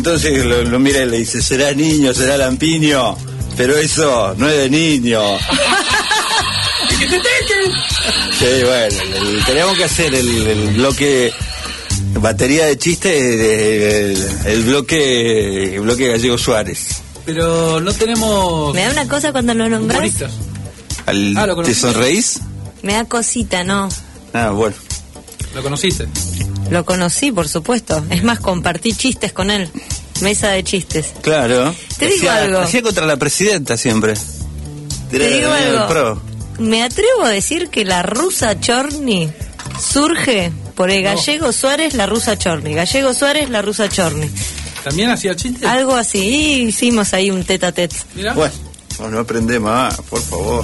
entonces lo mira y le dice, será niño, será lampiño, pero eso no es de niño. Sí, bueno, teníamos que hacer el bloque batería de chistes, el bloque Gallego Suárez. Pero no tenemos... Me da una cosa cuando lo nombrás. ¿Te sonreís? Me da cosita, ¿no? Ah, bueno. ¿Lo conociste? Lo conocí, por supuesto. Es más, compartí chistes con él. Mesa de chistes. Claro. Te digo algo. Hacía contra la presidenta siempre. Te digo algo. Me atrevo a decir que la rusa Chorny surge por el Gallego Suárez, la rusa Chorny. Gallego Suárez, la rusa Chorny. ¿También hacía chistes? Algo así. Y hicimos ahí un tete a tete. Bueno, no aprendemos más, por favor.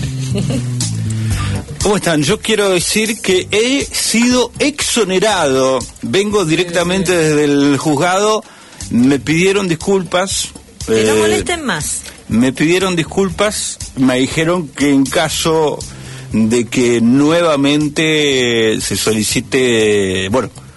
¿Cómo están? Yo quiero decir que he sido exonerado. Vengo directamente desde el juzgado. Me pidieron disculpas. Que no molesten más. Me pidieron disculpas. Me dijeron que en caso de que nuevamente se solicite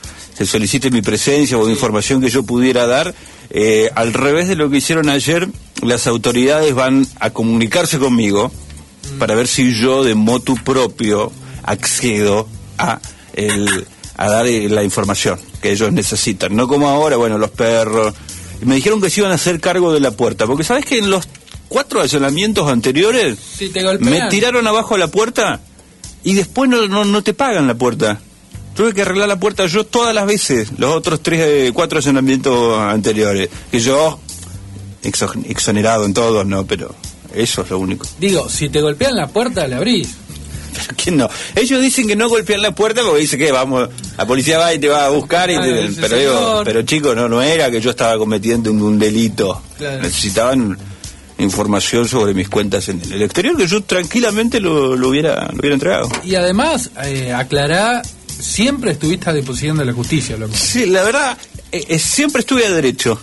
mi presencia o información que yo pudiera dar, al revés de lo que hicieron ayer, las autoridades van a comunicarse conmigo para ver si yo de motu propio accedo a dar la información que ellos necesitan. No como ahora, bueno, los perros. Me dijeron que se iban a hacer cargo de la puerta, porque sabes que en los 4 allanamientos anteriores me tiraron abajo la puerta y después no te pagan la puerta. Tuve que arreglar la puerta yo todas las veces, los otros 4 allanamientos anteriores, que yo exonerado en todos, no, pero eso es lo único. Digo, si te golpean la puerta, la abrís. ¿Pero quién no? Ellos dicen que no golpean la puerta porque dice que vamos, la policía va y te va a buscar, pero chico, no era que yo estaba cometiendo un delito. Claro. Necesitaban información sobre mis cuentas en el exterior, que yo tranquilamente lo hubiera entregado. Y además, aclará, siempre estuviste a disposición de la justicia, loco. Sí, la verdad, siempre estuve a derecho.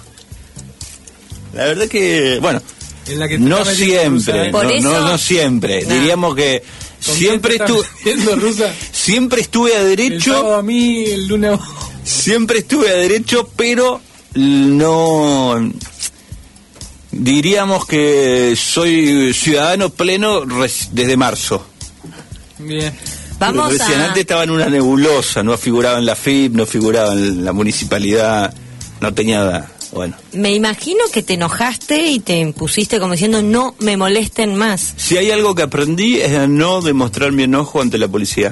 La verdad que, bueno, no siempre, no siempre. No. Diríamos que siempre estuve a derecho. A mí, el lunes. Siempre estuve a derecho, pero no. Diríamos que soy ciudadano pleno desde marzo. Bien. Vamos antes estaba en una nebulosa, no figuraba en la FIP, no figuraba en la municipalidad, no tenía nada. Bueno. Me imagino que te enojaste y te pusiste como diciendo no me molesten más. Si hay algo que aprendí es a no demostrar mi enojo ante la policía.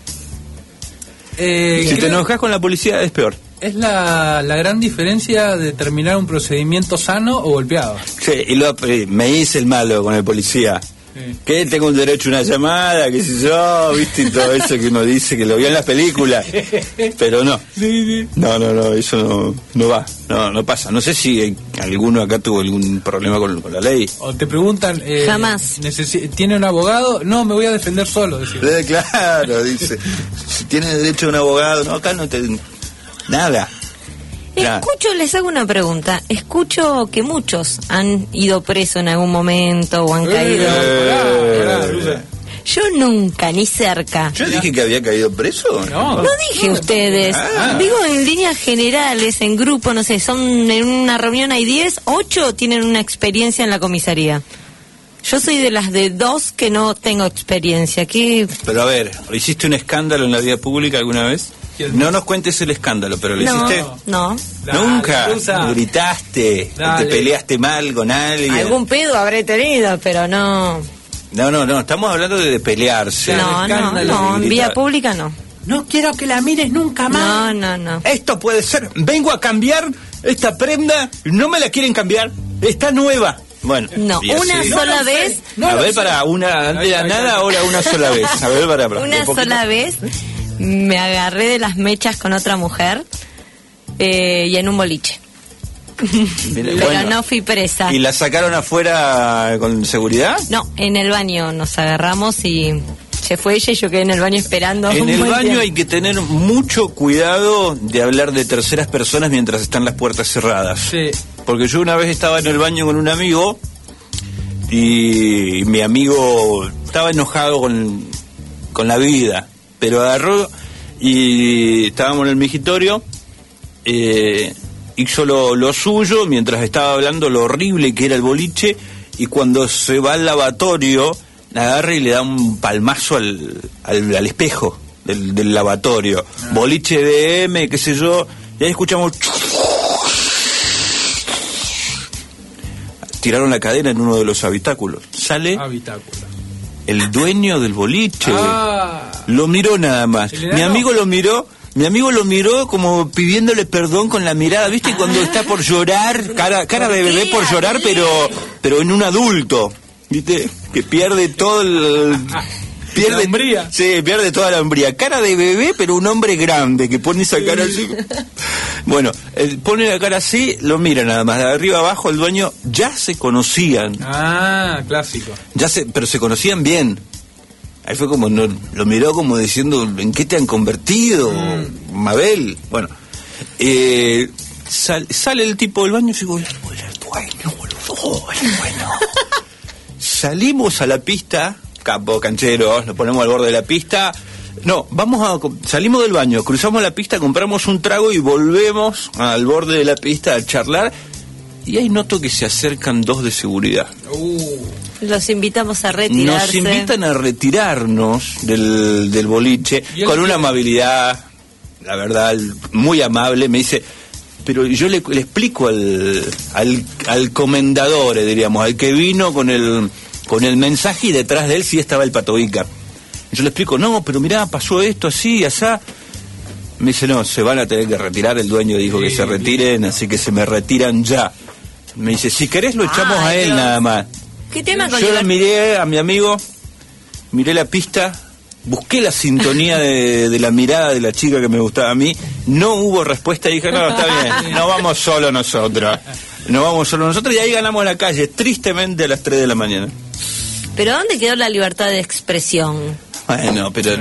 Si te enojas con la policía es peor. Es la gran diferencia de terminar un procedimiento sano o golpeado. Sí, y me hice el malo con el policía. Sí. Que tengo un derecho a una llamada, qué sé yo, viste, y todo eso que uno dice que lo vio en las películas, pero no. Sí. No, eso no va, no pasa. No sé si alguno acá tuvo algún problema con la ley. O te preguntan, jamás. ¿Tiene un abogado? No, me voy a defender solo, decía. Claro, dice, si tiene derecho a un abogado, no, acá no te... Nada. Les hago una pregunta. Escucho que muchos han ido presos en algún momento o han caído. Yo nunca, ni cerca. ¿Yo dije que había caído preso? No dije ustedes. Digo en líneas generales, en grupo, no sé, son en una reunión hay 10, 8 tienen una experiencia en la comisaría. Yo soy de las de 2 que no tengo experiencia. ¿Qué? Pero a ver, ¿hiciste un escándalo en la vida pública alguna vez? No nos cuentes el escándalo, pero ¿lo hiciste? No. ¿Nunca? ¿Gritaste? ¿Te peleaste mal con alguien? Algún pedo habré tenido, pero no. No, estamos hablando de pelearse. No, en vía pública no. No quiero que la mires nunca más. No. Esto puede ser, vengo a cambiar esta prenda, no me la quieren cambiar, está nueva. Bueno, no, una sola vez. A ver, para una, antes de nada, ahora una sola vez. A ver, para. Una sola vez me agarré de las mechas con otra mujer y en un boliche. Pero no fui presa. ¿Y la sacaron afuera con seguridad? No, en el baño nos agarramos y se fue ella y yo quedé en el baño esperando. En el baño hay que tener mucho cuidado de hablar de terceras personas mientras están las puertas cerradas. Sí. Porque yo una vez estaba en el baño con un amigo y mi amigo estaba enojado con la vida, pero agarró y estábamos en el migitorio y hizo lo suyo mientras estaba hablando lo horrible que era el boliche, y cuando se va al lavatorio agarra y le da un palmazo al espejo del lavatorio. Boliche de M, qué sé yo, y ahí escuchamos... Tiraron la cadena en uno de los habitáculos. Sale el dueño del boliche. Lo miró nada más. Mi amigo lo miró como pidiéndole perdón con la mirada, ¿viste? Cuando está por llorar, cara de bebé por llorar, pero en un adulto, ¿viste? Que pierde todo la hombría. Sí, pierde toda la hombría. Cara de bebé, pero un hombre grande, que pone esa cara así. Bueno, pone la cara así, lo mira nada más. De arriba abajo el dueño ya se conocían. Clásico. Pero se conocían bien. Ahí fue como, lo miró como diciendo, ¿en qué te han convertido, Mabel? Bueno, sale el tipo del baño y digo, el dueño, boludo, el dueño. Salimos a la pista, capo, cancheros, nos ponemos al borde de la pista. No, salimos del baño, cruzamos la pista, compramos un trago y volvemos al borde de la pista a charlar. Y ahí noto que se acercan 2 de seguridad. Los invitamos a retirarse. Nos invitan a retirarnos del boliche con una amabilidad, la verdad, muy amable. Me dice, pero yo le explico al comendador, diríamos, al que vino con el mensaje, y detrás de él sí estaba el Pato Vica. Yo le explico, no, pero mirá, pasó esto así, asá. Me dice, no, se van a tener que retirar, el dueño dijo que se retiren, así que se me retiran ya. Me dice, si querés lo echamos a él nada más. ¿Qué tema con Yo miré a mi amigo, miré la pista, busqué la sintonía de la mirada de la chica que me gustaba a mí, no hubo respuesta y dije, no, está bien, no vamos solo nosotros, y ahí ganamos la calle, tristemente a las 3 de la mañana. ¿Pero dónde quedó la libertad de expresión? Bueno, pero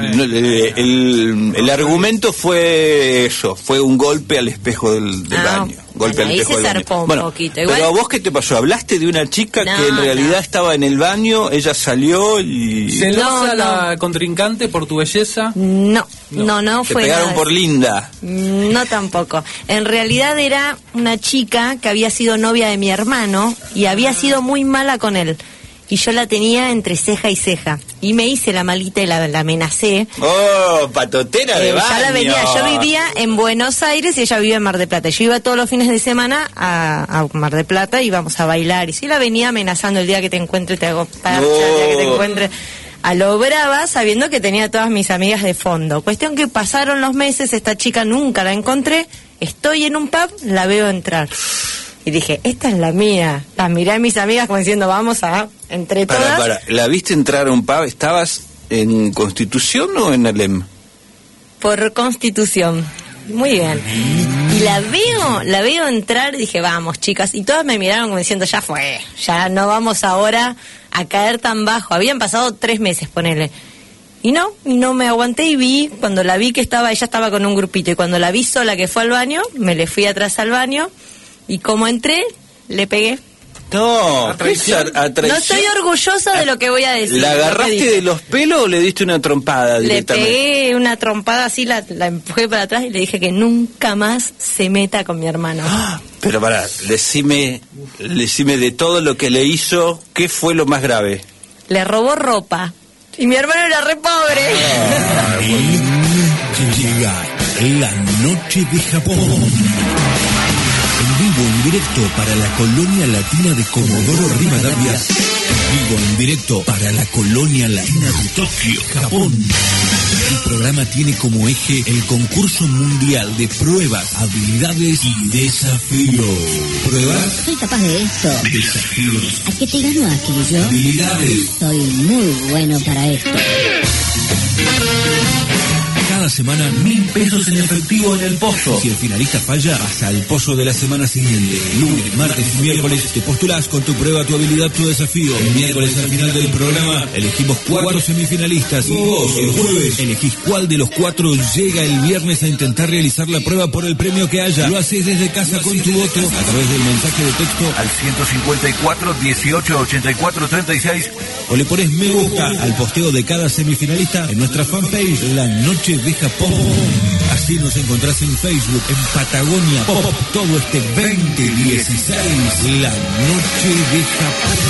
el argumento fue eso, fue un golpe al espejo del baño. Golpe al espejo del baño. Bueno, poquito. Igual... Pero a vos, ¿qué te pasó? ¿Hablaste de una chica que en realidad estaba en el baño, ella salió y... ¿Celosa la contrincante por tu belleza? No ¿Te fue pegaron nada. por linda? No, tampoco. En realidad era una chica que había sido novia de mi hermano y había sido muy mala con él. Y yo la tenía entre ceja y ceja. Y me hice la malita y la amenacé. ¡Oh, patotera de baño! Ya la venía. Yo vivía en Buenos Aires y ella vivía en Mar del Plata. Yo iba todos los fines de semana a Mar del Plata y íbamos a bailar. Y sí la venía amenazando, el día que te encuentre te hago parcha, el día que te encuentre... A lo brava, sabiendo que tenía a todas mis amigas de fondo. Cuestión que pasaron los meses, esta chica nunca la encontré. Estoy en un pub, la veo entrar. Y dije, esta es la mía. La miré a mis amigas como diciendo, vamos a, entre todas. ¿La viste entrar a un pub? ¿Estabas en Constitución o en Alem? Por Constitución. Muy bien. Y la veo entrar y dije, vamos, chicas. Y todas me miraron como diciendo, ya fue. Ya no vamos ahora a caer tan bajo. Habían pasado 3 meses, ponele. Y no me aguanté y vi, cuando la vi que ella estaba con un grupito. Y cuando la vi sola que fue al baño, me le fui atrás al baño. Y como entré, le pegué. No, a traición. No estoy orgullosa de lo que voy a decir. ¿La agarraste de los pelos o le diste una trompada directamente? Le pegué una trompada así, la empujé para atrás y le dije que nunca más se meta con mi hermano. Pero decime de todo lo que le hizo, ¿qué fue lo más grave? Le robó ropa. Y mi hermano era re pobre. Llega la noche de Japón. En vivo, en directo para la colonia latina de Comodoro Rivadavia. En vivo, en directo para la colonia latina de Tokio, Japón. El programa tiene como eje el concurso mundial de pruebas, habilidades y desafíos. ¿Pruebas? Soy capaz de esto. Desafíos. ¿A qué te ganó aquello? Habilidades. Soy muy bueno para esto. Cada semana 1.000 pesos en efectivo en el pozo. Si el finalista falla, pasa al pozo de la semana siguiente. Lunes, martes y miércoles te postulás con tu prueba, tu habilidad, tu desafío. El miércoles al final del programa elegimos 4 semifinalistas. Y vos, el jueves, elegís cuál de los 4 llega el viernes a intentar realizar la prueba por el premio que haya. Lo haces desde casa con tu voto a través del mensaje de texto al 154 18 84 36 o le pones me gusta al posteo de cada semifinalista en nuestra fanpage La Noche de Japón. Así nos encontrás en Facebook, en Patagonia Pop, todo este 2016, la noche de Japón.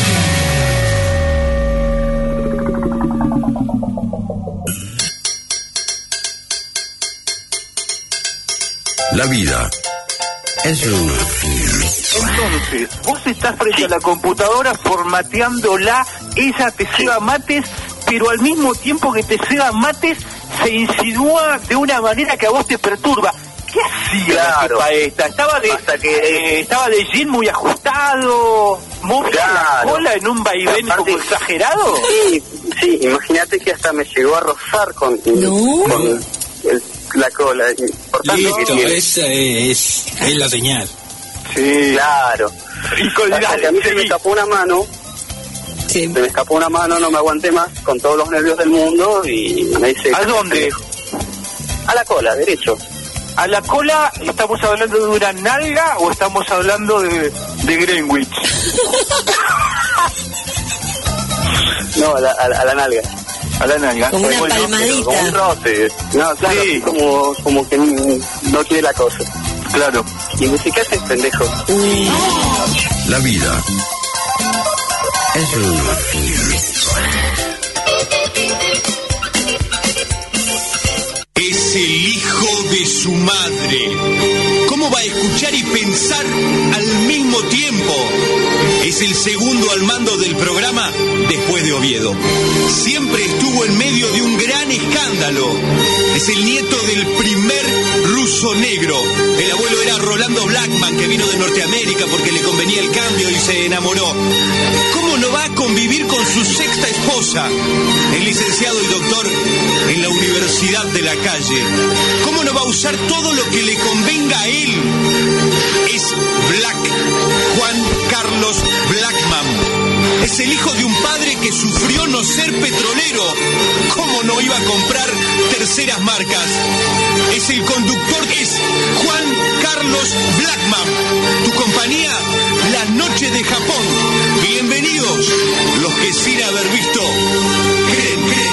La vida es una... Entonces, vos estás frente a la computadora formateándola, ella te ceba mates, pero al mismo tiempo que te ceba mates, se insinúa de una manera que a vos te perturba. ¿Qué hacía la tipa esta? ¿Estaba de jean muy ajustado? ¿Movía la cola en un vaivén como exagerado? Sí, imagínate que hasta me llegó a rozar con la cola. Listo, esa es la señal. Sí, claro. Hasta que a mí se me escapó una mano. Sí. Se me escapó una mano, no me aguanté más, con todos los nervios del mundo y me dice... ¿A dónde? A la cola, derecho. ¿A la cola estamos hablando de una nalga o estamos hablando de Greenwich? No, a la nalga. A la nalga. Como una palmadita. Como un roce. No, claro, sí. como que no quiere la cosa. Claro. Y me dice, ¿qué haces, pendejo? La vida es una... Es el hijo de su madre. ¿Cómo va a escuchar y pensar al mismo tiempo? Es el segundo al mando del programa después de Oviedo. Siempre estuvo en medio de un gran escándalo. Es el nieto del primer ruso negro. El abuelo era Rolando Blackman, que vino de Norteamérica porque le convenía el cambio y se enamoró. ¿Cómo no va a convivir con su sexta esposa? El licenciado y doctor en la Universidad de la Calle. ¿Cómo no va a usar todo lo que le convenga a él? Es Juan Carlos Blackman. Es el hijo de un padre que sufrió no ser petrolero. ¿Cómo no iba a comprar terceras marcas? Es el conductor, es Juan Carlos Blackman. Tu compañía, La Noche de Japón. Bienvenidos, los que sin haber visto creen.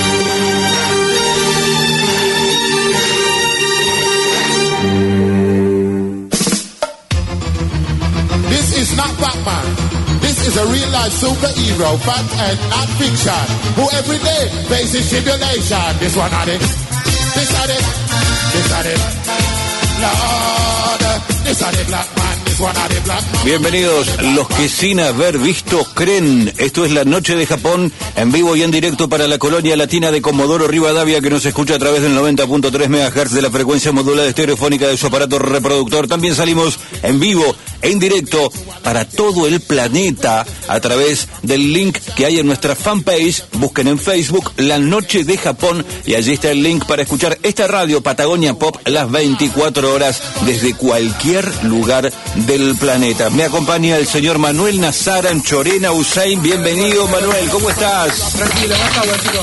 This is not Batman. This is a real-life superhero, fact and not fiction, who every day faces tribulation. This one had it. This had it. This had it. Lord, this had it, black man. This one had it, black man. Bienvenidos, los que sin haber visto creen. Esto es La Noche de Japón, en vivo y en directo para la colonia latina de Comodoro Rivadavia, que nos escucha a través del 90.3 MHz de la frecuencia modulada estereofónica de su aparato reproductor. También salimos en vivo, en directo, para todo el planeta, a través del link que hay en nuestra fanpage. Busquen en Facebook La Noche de Japón y allí está el link para escuchar esta radio Patagonia Pop las 24 horas desde cualquier lugar del planeta. Me acompaña el señor Manuel Nazar Anchorena Usain. Bienvenido, Manuel, ¿cómo estás? Tranquilo, baja, chico.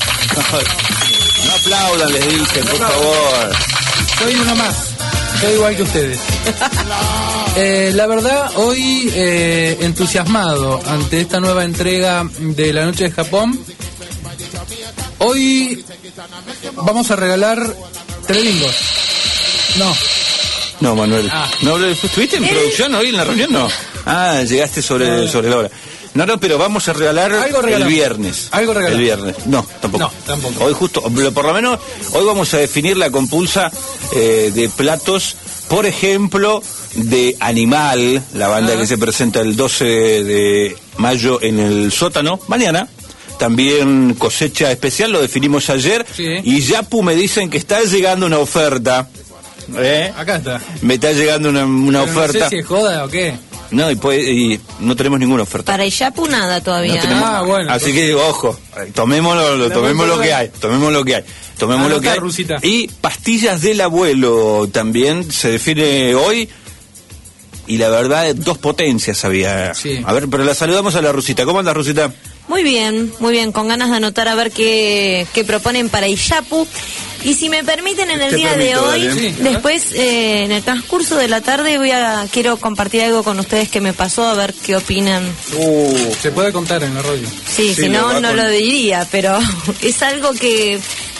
No aplaudan, les dije, por favor. Soy uno más. Soy igual que ustedes. La verdad, hoy entusiasmado ante esta nueva entrega de La Noche de Japón. Hoy vamos a regalar 3 bingos. No, Manuel. ¿No estuviste en producción hoy en la reunión? No. Llegaste sobre la hora. No, pero vamos a regalar el viernes. ¿Algo regalar? El viernes. No, tampoco. No, tampoco. Hoy justo, por lo menos, hoy vamos a definir la compulsa de platos, por ejemplo, de Animal, la banda que se presenta el 12 de mayo en el sótano, mañana. También Cosecha Especial, lo definimos ayer. Sí. Y Yapu me dicen que está llegando una oferta. Acá está. Me está llegando una oferta. No sé si es joda o qué. No, y no tenemos ninguna oferta. Para Iyapu nada todavía. No tenemos, bueno. así que ojo, tomemos lo que hay. Rusita. Y pastillas del abuelo también se define hoy. Y la verdad, 2 potencias había. Sí. A ver, pero la saludamos a la Rusita. ¿Cómo andas, Rusita? Muy bien, con ganas de anotar a ver qué proponen para Iyapu. Y si me permiten, en el día de hoy, después, en el transcurso de la tarde, quiero compartir algo con ustedes que me pasó, a ver qué opinan. Se puede contar en la radio. Sí, si no, no lo diría, pero es algo que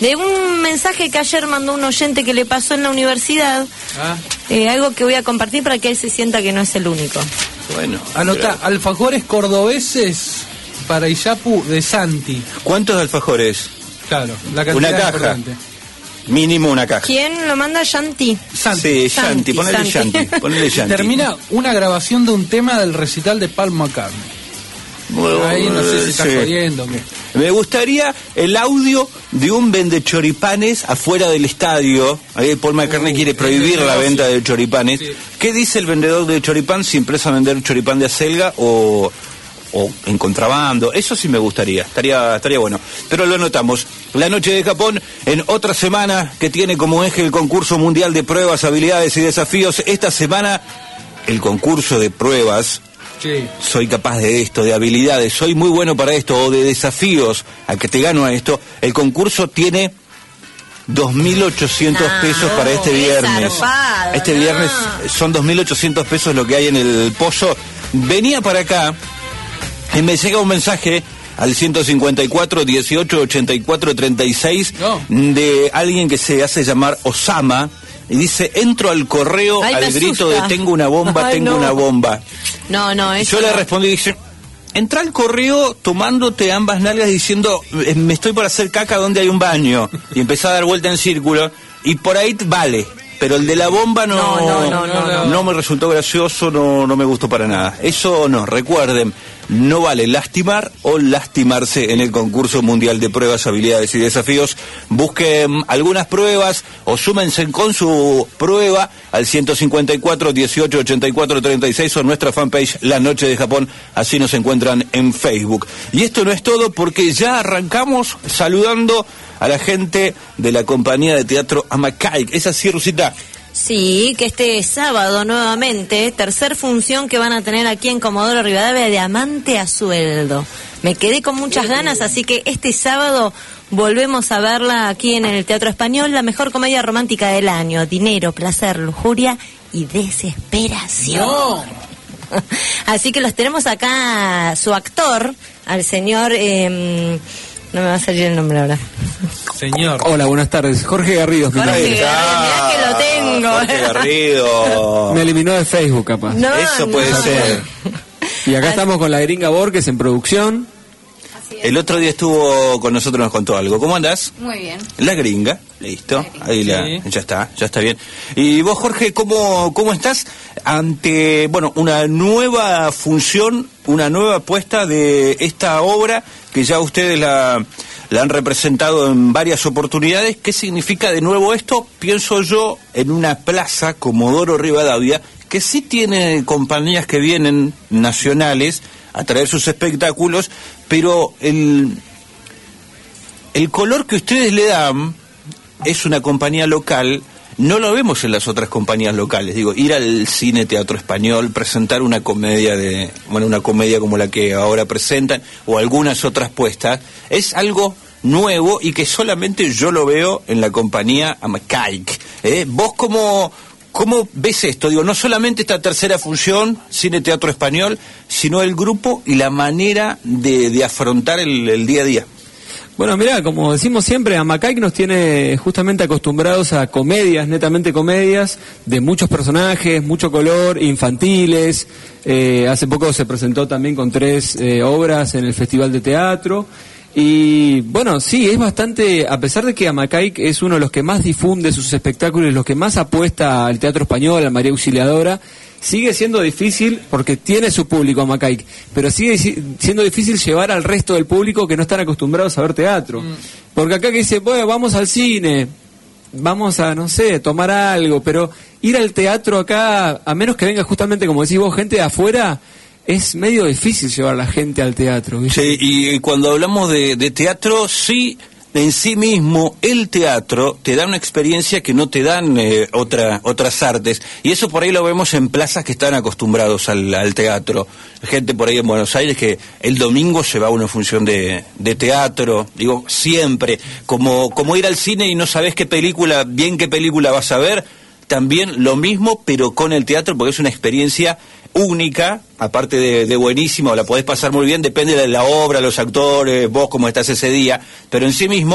De un mensaje que ayer mandó un oyente que le pasó en la universidad, algo que voy a compartir para que él se sienta que no es el único. Bueno, anota, alfajores cordobeses para Iyapu de Santi. ¿Cuántos alfajores? Claro, la cantidad una caja. importante. Mínimo una caja. ¿Quién lo manda? Yanti. Sí, Yanti, ponele Yanti. Termina una grabación de un tema del recital de Paul McCartney. Bueno, ahí no sé si está jodiendo. Me gustaría el audio de un vendechoripanes afuera del estadio. Ahí Paul McCartney quiere prohibir la venta de choripanes. Sí. ¿Qué dice el vendedor de choripán si empieza a vender choripán de acelga o en contrabando? Eso sí me gustaría, estaría bueno. Pero lo notamos. La Noche de Japón, en otra semana que tiene como eje el concurso mundial de pruebas, habilidades y desafíos. Esta semana, el concurso de pruebas. Sí. Soy capaz de esto, de habilidades, soy muy bueno para esto, o de desafíos, a que te gano a esto. El concurso tiene 2.800 pesos para este viernes. Zarpado, este viernes son 2.800 pesos lo que hay en el pozo. Venía para acá y me llega un mensaje al 154 18 84 36 de alguien que se hace llamar Osama. Y dice, entro al correo al grito de tengo una bomba, tengo una bomba. No, eso yo le respondí y dije, entra al correo tomándote ambas nalgas diciendo, me estoy por hacer caca donde hay un baño. Y empezá a dar vuelta en círculo. Y por ahí vale. Pero el de la bomba no me resultó gracioso, no me gustó para nada. Eso no, recuerden, no vale lastimar o lastimarse en el concurso mundial de pruebas, habilidades y desafíos. Busquen algunas pruebas o súmense con su prueba al 154 18 84 36 o nuestra fanpage La Noche de Japón, así nos encuentran en Facebook. Y esto no es todo porque ya arrancamos saludando a la gente de la compañía de teatro Amakaik. ¿Es así, Rusita? Sí, que este sábado nuevamente, tercer función que van a tener aquí en Comodoro Rivadavia de Amante a Sueldo. Me quedé con muchas ganas, así que este sábado volvemos a verla aquí en el Teatro Español, la mejor comedia romántica del año. Dinero, placer, lujuria y desesperación. No. Así que los tenemos acá, su actor, al señor... no me va a salir el nombre ahora. Señor. Hola, buenas tardes. Jorge Garrido. Jorge Garrido, mirá que lo tengo. Jorge Garrido. Me eliminó de Facebook, capaz. No, eso puede ser. Y acá estamos con la gringa Borges en producción. El otro día estuvo con nosotros, nos contó algo. ¿Cómo andás? Muy bien. La gringa, listo. Ahí ya está bien. Y vos, Jorge, ¿cómo estás ante, una nueva función, una nueva apuesta de esta obra que ya ustedes la han representado en varias oportunidades? ¿Qué significa de nuevo esto? Pienso yo en una plaza, Comodoro Rivadavia, que sí tiene compañías que vienen nacionales a traer sus espectáculos, pero el color que ustedes le dan es una compañía local. No lo vemos en las otras compañías locales. Digo, ir al cine, Teatro Español, presentar una comedia una comedia como la que ahora presentan, o algunas otras puestas, es algo nuevo y que solamente yo lo veo en la compañía Amakaik. ¿Vos cómo ves esto? Digo, no solamente esta tercera función, Cine Teatro Español, sino el grupo y la manera de afrontar el día a día. Bueno, mirá, como decimos siempre, Amakaik nos tiene justamente acostumbrados a comedias, netamente comedias, de muchos personajes, mucho color, infantiles. Hace poco se presentó también con 3 obras en el Festival de Teatro. Y bueno, sí, es bastante, a pesar de que Amakaik es uno de los que más difunde sus espectáculos, los que más apuesta al teatro español, a María Auxiliadora, sigue siendo difícil, porque tiene su público Amakaik, pero sigue siendo difícil llevar al resto del público que no están acostumbrados a ver teatro. Porque acá que dice, bueno, vamos al cine, vamos a, no sé, tomar algo, pero ir al teatro acá, a menos que venga justamente, como decís vos, gente de afuera, es medio difícil llevar a la gente al teatro, ¿viste? Sí, y cuando hablamos de teatro, sí, en sí mismo, el teatro te da una experiencia que no te dan otras artes, y eso por ahí lo vemos en plazas que están acostumbrados al teatro. Gente por ahí en Buenos Aires que el domingo se va a una función de teatro, digo, siempre, como ir al cine y no sabes qué película vas a ver, también lo mismo, pero con el teatro, porque es una experiencia única, aparte de buenísima, o la podés pasar muy bien, depende de la obra, los actores, vos cómo estás ese día, pero en sí mismo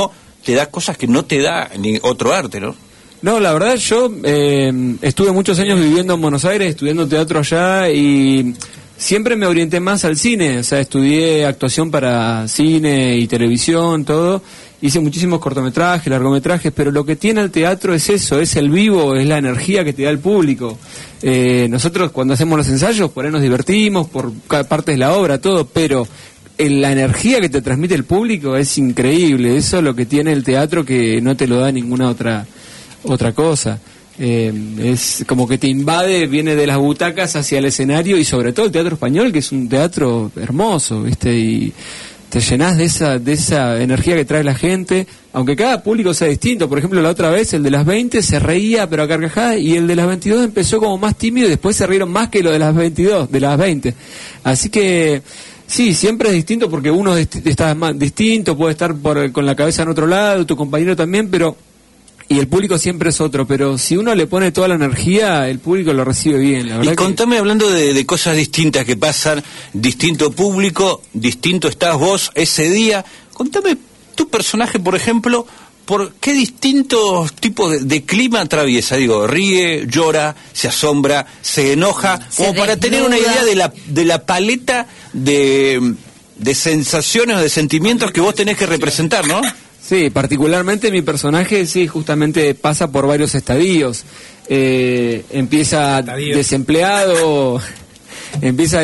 te da cosas que no te da ni otro arte, ¿no? No, la verdad yo estuve muchos años viviendo en Buenos Aires, estudiando teatro allá y siempre me orienté más al cine, o sea, estudié actuación para cine y televisión, todo. Hice muchísimos cortometrajes, largometrajes, pero lo que tiene el teatro es eso, es el vivo, es la energía que te da el público. Nosotros cuando hacemos los ensayos, por ahí nos divertimos, por partes de la obra, todo, pero la energía que te transmite el público es increíble. Eso es lo que tiene el teatro que no te lo da ninguna otra cosa. Es como que te invade, viene de las butacas hacia el escenario y sobre todo el teatro español, que es un teatro hermoso, ¿viste? Y te llenás de esa energía que trae la gente, aunque cada público sea distinto. Por ejemplo, la otra vez el de las 20 se reía pero a carcajadas y el de las 22 empezó como más tímido y después se rieron más que lo de las 22, de las 20. Así que sí, siempre es distinto porque uno está más distinto, puede estar con la cabeza en otro lado, tu compañero también, pero y el público siempre es otro, pero si uno le pone toda la energía, el público lo recibe bien, la verdad. Y contame, hablando de cosas distintas que pasan, distinto público, distinto estás vos ese día, contame tu personaje, por ejemplo, por qué distintos tipos de clima atraviesa, digo, ríe, llora, se asombra, se enoja, como para tener una idea de la paleta de sensaciones o de sentimientos que vos tenés que representar, ¿no? Sí, particularmente mi personaje, sí, justamente pasa por varios estadios. Empieza desempleado, empieza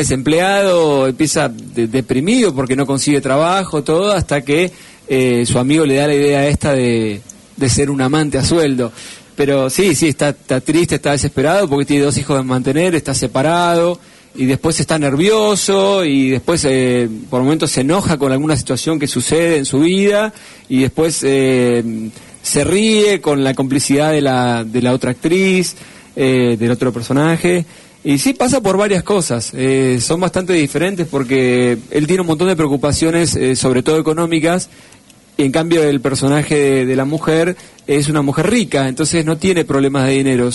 deprimido porque no consigue trabajo, todo, hasta que su amigo le da la idea esta de ser un amante a sueldo. Pero sí, está triste, está desesperado porque tiene 2 hijos de mantener, está separado. Y después está nervioso y después por momentos se enoja con alguna situación que sucede en su vida y después se ríe con la complicidad de la otra actriz, del otro personaje. Y sí, pasa por varias cosas. Son bastante diferentes porque él tiene un montón de preocupaciones, sobre todo económicas, y en cambio el personaje de la mujer es una mujer rica, entonces no tiene problemas de dinero.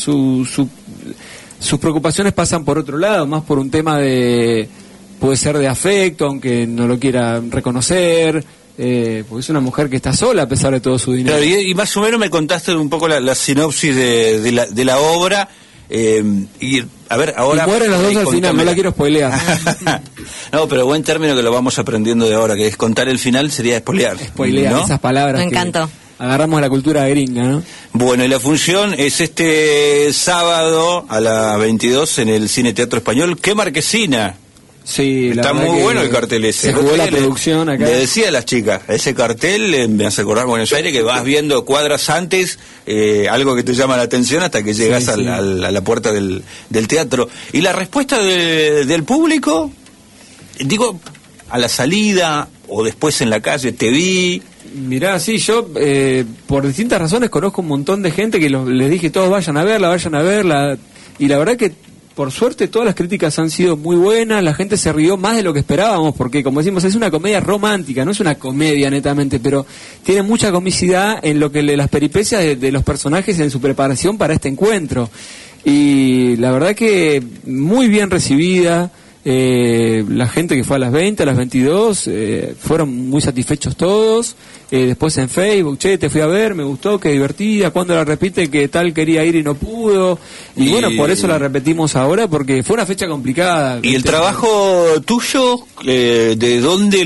Sus preocupaciones pasan por otro lado, más por un tema puede ser de afecto, aunque no lo quiera reconocer, porque es una mujer que está sola a pesar de todo su dinero. Claro, y más o menos me contaste un poco la sinopsis de la obra, y a ver, ahora... Y mueren los dos al final, no la quiero spoilear. No, pero buen término que lo vamos aprendiendo de ahora, que es contar el final sería spoilear. Spoilear, ¿no? Esas palabras. Me encantó. Agarramos la cultura gringa, ¿no? Bueno, y la función es este sábado a las 22 en el Cine Teatro Español. ¡Qué marquesina! Sí, está muy bueno el cartel ese. Se jugó la producción acá. Le decía a las chicas, ese cartel me hace acordar Buenos Aires, que vas viendo cuadras antes, algo que te llama la atención hasta que llegas a la puerta del teatro. Y la respuesta del público, digo, a la salida o después en la calle, te vi... Mirá, sí, yo por distintas razones conozco un montón de gente que les dije todos vayan a verla, y la verdad que por suerte todas las críticas han sido muy buenas, la gente se rió más de lo que esperábamos, porque como decimos es una comedia romántica, no es una comedia netamente, pero tiene mucha comicidad en lo que las peripecias de los personajes en su preparación para este encuentro, y la verdad que muy bien recibida. La gente que fue a las 20, a las 22, fueron muy satisfechos todos. Después en Facebook, te fui a ver, me gustó, qué divertida, cuando la repite, que tal quería ir y no pudo. Y bueno, por eso la repetimos ahora, porque fue una fecha complicada. ¿Y el trabajo tuyo, de dónde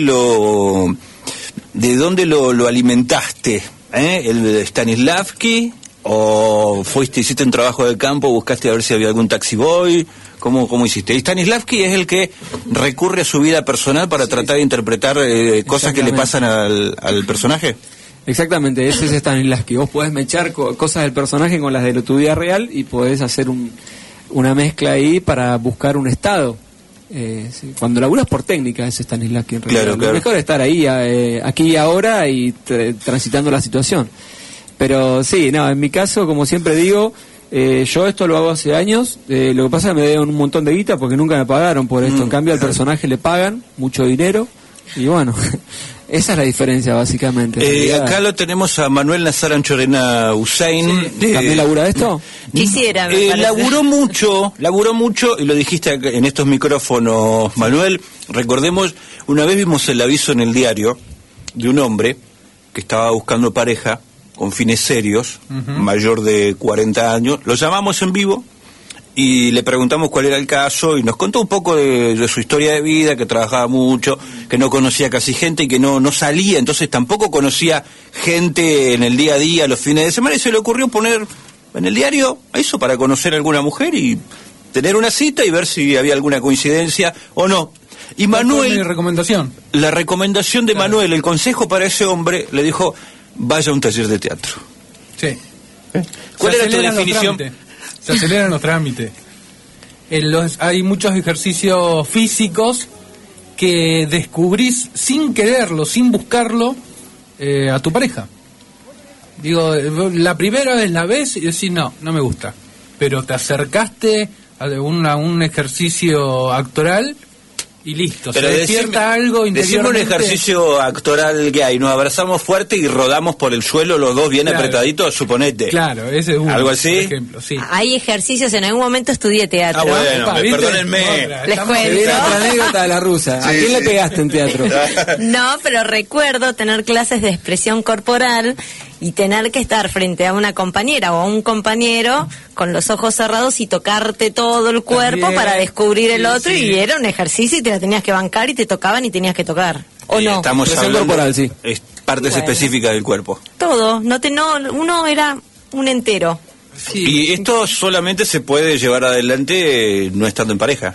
lo alimentaste? ¿El de Stanislavski? ¿O hiciste un trabajo de campo, buscaste a ver si había algún taxi boy? ¿Cómo hiciste? Y Stanislavski es el que recurre a su vida personal para tratar de interpretar cosas que le pasan al personaje. Exactamente, ese es Stanislavski. Vos podés mechar cosas del personaje con las de tu vida real y podés hacer una mezcla ahí para buscar un estado. Sí. Cuando laburas por técnica es Stanislavski en realidad. Claro. Lo mejor es estar ahí, aquí y ahora y transitando la situación. Pero sí, no, en mi caso, como siempre digo, yo esto lo hago hace años, lo que pasa es que me dieron un montón de guita porque nunca me pagaron por esto, en cambio al personaje le pagan mucho dinero y bueno, esa es la diferencia básicamente. Acá lo tenemos a Manuel Nazar Anchorena Hussein. Sí. ¿También labura esto? Quisiera, laburó mucho, y lo dijiste en estos micrófonos, Manuel. Recordemos, una vez vimos el aviso en el diario de un hombre que estaba buscando pareja con fines serios, mayor de 40 años. Lo llamamos en vivo y le preguntamos cuál era el caso y nos contó un poco de su historia de vida, que trabajaba mucho, que no conocía casi gente y que no salía, entonces tampoco conocía gente en el día a día, los fines de semana, y se le ocurrió poner en el diario eso para conocer a alguna mujer y tener una cita y ver si había alguna coincidencia o no. Y Manuel... ¿Mi recomendación? La recomendación de Manuel, el consejo para ese hombre, le dijo, vaya a un taller de teatro. Sí. ¿Cuál era tu definición? Se aceleran los trámites. Hay muchos ejercicios físicos que descubrís sin quererlo, sin buscarlo, a tu pareja. Digo, la primera vez la ves y decís, no me gusta. Pero te acercaste a un ejercicio actoral y listo. Pero se despierta algo interiormente. Decime un ejercicio actoral que hay. Nos abrazamos fuerte y rodamos por el suelo los dos bien apretaditos, suponete. Claro, ese es uno. ¿Algo así? Por ejemplo, sí. Hay ejercicios, en algún momento estudié teatro. Bueno, perdónenme. Les cuento. Viene otra anécdota de la rusa. ¿A quién le pegaste en teatro? No, pero recuerdo tener clases de expresión corporal y tener que estar frente a una compañera o a un compañero con los ojos cerrados y tocarte todo el cuerpo También, para descubrir el otro, sí. y era un ejercicio y te la tenías que bancar y te tocaban y tenías que tocar. ¿O no? Estamos Expresión hablando corporal, sí. Partes específicas del cuerpo. Todo, uno era un entero. Sí. Y esto solamente se puede llevar adelante no estando en pareja.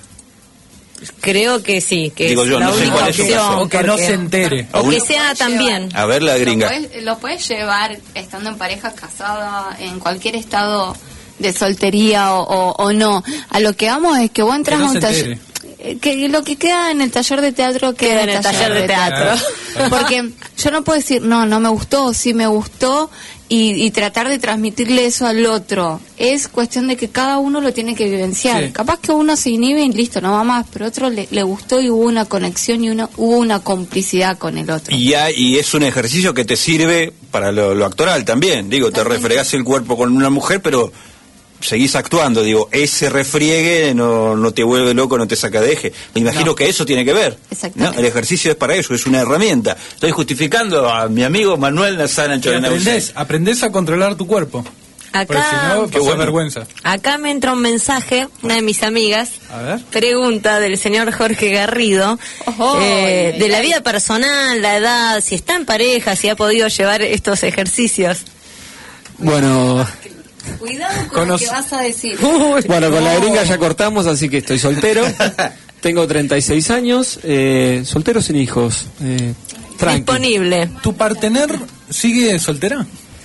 Creo que sí, que Digo es yo, la no sé única cuál es su opción. caso. O que no se entere. O que sea también. A ver la gringa. Lo puedes llevar estando en pareja, casada, en cualquier estado de soltería o no. A lo que vamos es que vos entras Que no a un se taller... Que lo que queda en el taller de teatro queda en el taller de teatro. Porque yo no puedo decir, no me gustó, o sí me gustó, y tratar de transmitirle eso al otro. Es cuestión de que cada uno lo tiene que vivenciar. Sí. Capaz que uno se inhibe y listo, no va más, pero otro le gustó y hubo una conexión y hubo una complicidad con el otro. Y es un ejercicio que te sirve para lo actoral también. Digo, te refregás el cuerpo con una mujer, pero seguís actuando. Digo, ese refriegue no te vuelve loco, no te saca de eje. Me imagino que eso tiene que ver. Exactamente. ¿No? El ejercicio es para eso, es una herramienta. Estoy justificando a mi amigo Manuel Nazana Aprendés a controlar tu cuerpo. Porque si no, pasa vergüenza. Acá me entra un mensaje, una de mis amigas, A ver. pregunta del señor Jorge Garrido, de la vida personal, la edad, si está en pareja, si ha podido llevar estos ejercicios. Bueno, Cuidado con lo que vas a decir. bueno, con la gringa ya cortamos, así que estoy soltero. Tengo 36 años, soltero sin hijos. Tranqui. Disponible. ¿Tu partener sigue soltera?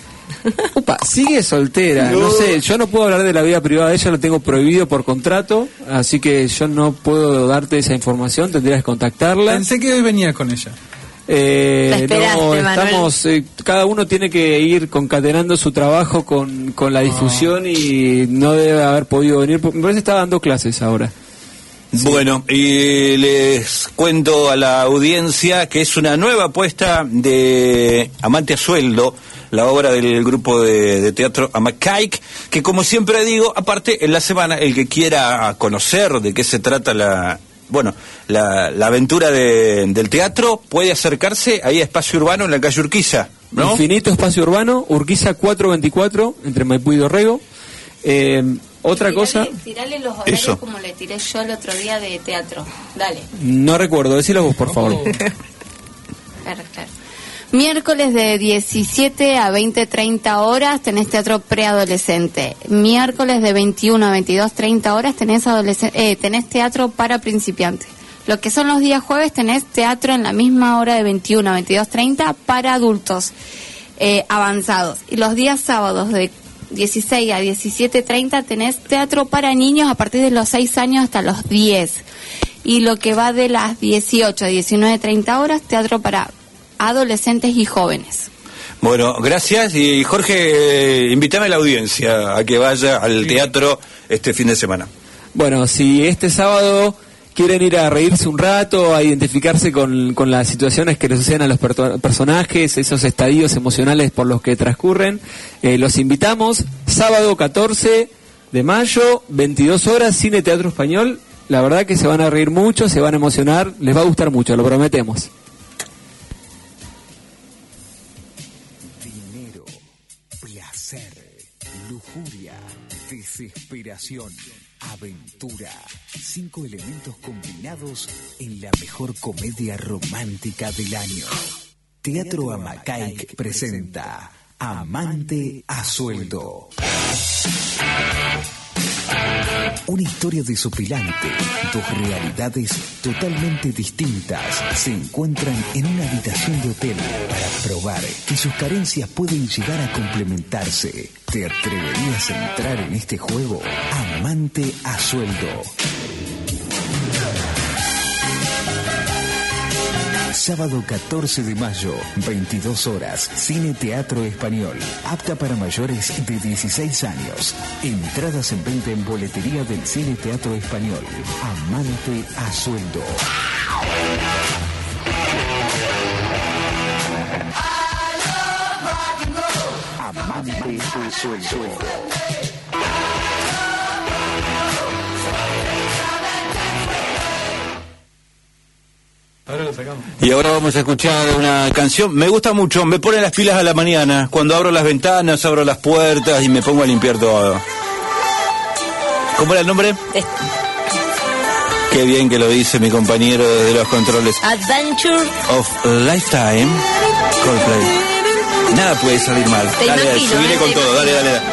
Upa, sigue soltera, no sé, yo no puedo hablar de la vida privada de ella, lo tengo prohibido por contrato, así que yo no puedo darte esa información, tendrías que contactarla. Pensé que hoy venía con ella. La esperaste, no, Manuel. estamos, cada uno tiene que ir concatenando su trabajo con la difusión y no debe haber podido venir, me parece que está dando clases ahora. Sí. Bueno, y les cuento a la audiencia que es una nueva apuesta de Amante a Sueldo, la obra del grupo de teatro Amacaik, que como siempre digo, aparte en la semana, el que quiera conocer de qué se trata la aventura del teatro, puede acercarse ahí a Espacio Urbano en la calle Urquiza, ¿no? Infinito Espacio Urbano, Urquiza 424, entre Maipú y Dorrego. Otra cosa... Tirale los horarios Eso. como le tiré yo el otro día de teatro. Dale. No recuerdo, decilo vos, por favor. Claro. Miércoles de 17 a 20:30 horas tenés teatro preadolescente. Miércoles de 21 a 22:30 horas tenés teatro para principiantes. Lo que son los días jueves tenés teatro en la misma hora de 21 a 22:30 para adultos avanzados. Y los días sábados de 16 a 17:30 tenés teatro para niños a partir de los 6 años hasta los 10. Y lo que va de las 18 a 19:30 horas, teatro para adolescentes y jóvenes. Bueno, gracias. Y Jorge, invítame a la audiencia a que vaya al teatro este fin de semana. Bueno, si este sábado quieren ir a reírse un rato, a identificarse con las situaciones que le suceden a los personajes, esos estadios emocionales por los que transcurren, los invitamos. Sábado 14 de mayo, 22 horas, Cine Teatro Español. La verdad que se van a reír mucho, se van a emocionar, les va a gustar mucho, lo prometemos. desesperación, aventura. 5 elementos combinados en la mejor comedia romántica del año. Teatro Amacaic presenta Amante a Sueldo. Una historia desopilante. 2 realidades totalmente distintas se encuentran en una habitación de hotel para probar que sus carencias pueden llegar a complementarse. ¿Te atreverías a entrar en este juego? Amante a Sueldo. Sábado 14 de mayo, 22 horas, Cine Teatro Español. Apta para mayores de 16 años. Entradas en venta en boletería del Cine Teatro Español. Amante a Sueldo. Amante a Sueldo. Ahora lo sacamos. Y ahora vamos a escuchar una canción. Me gusta mucho, me pone las pilas a la mañana. Cuando abro las ventanas, abro las puertas y me pongo a limpiar todo. ¿Cómo era el nombre? Qué bien que lo dice mi compañero desde los controles. Adventure of Lifetime. Coldplay. Nada puede salir mal. Dale, subiré con todo. Dale.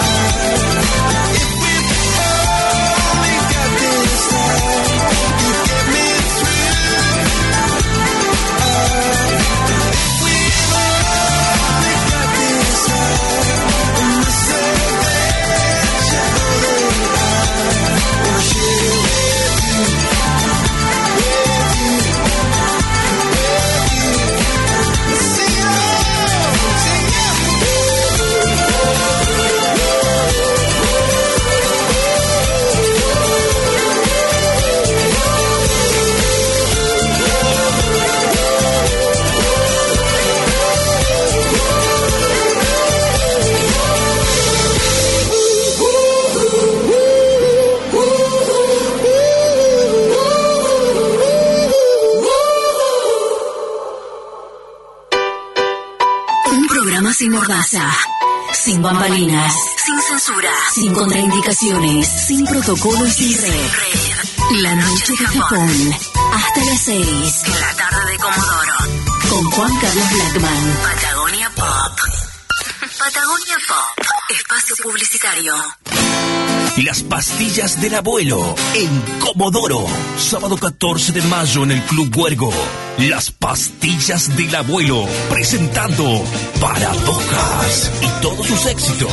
You programa sin mordaza, sin bambalinas, sin censura, sin contraindicaciones, sin protocolo y sin red. La noche de Japón, hasta las 6. En la tarde de Comodoro. Con Juan Carlos Blackman. Patagonia Pop. Patagonia Pop. Espacio publicitario. Las pastillas del abuelo en Comodoro. Sábado 14 de mayo en el Club Huergo. Las pastillas del abuelo presentando Paradojas y todos sus éxitos.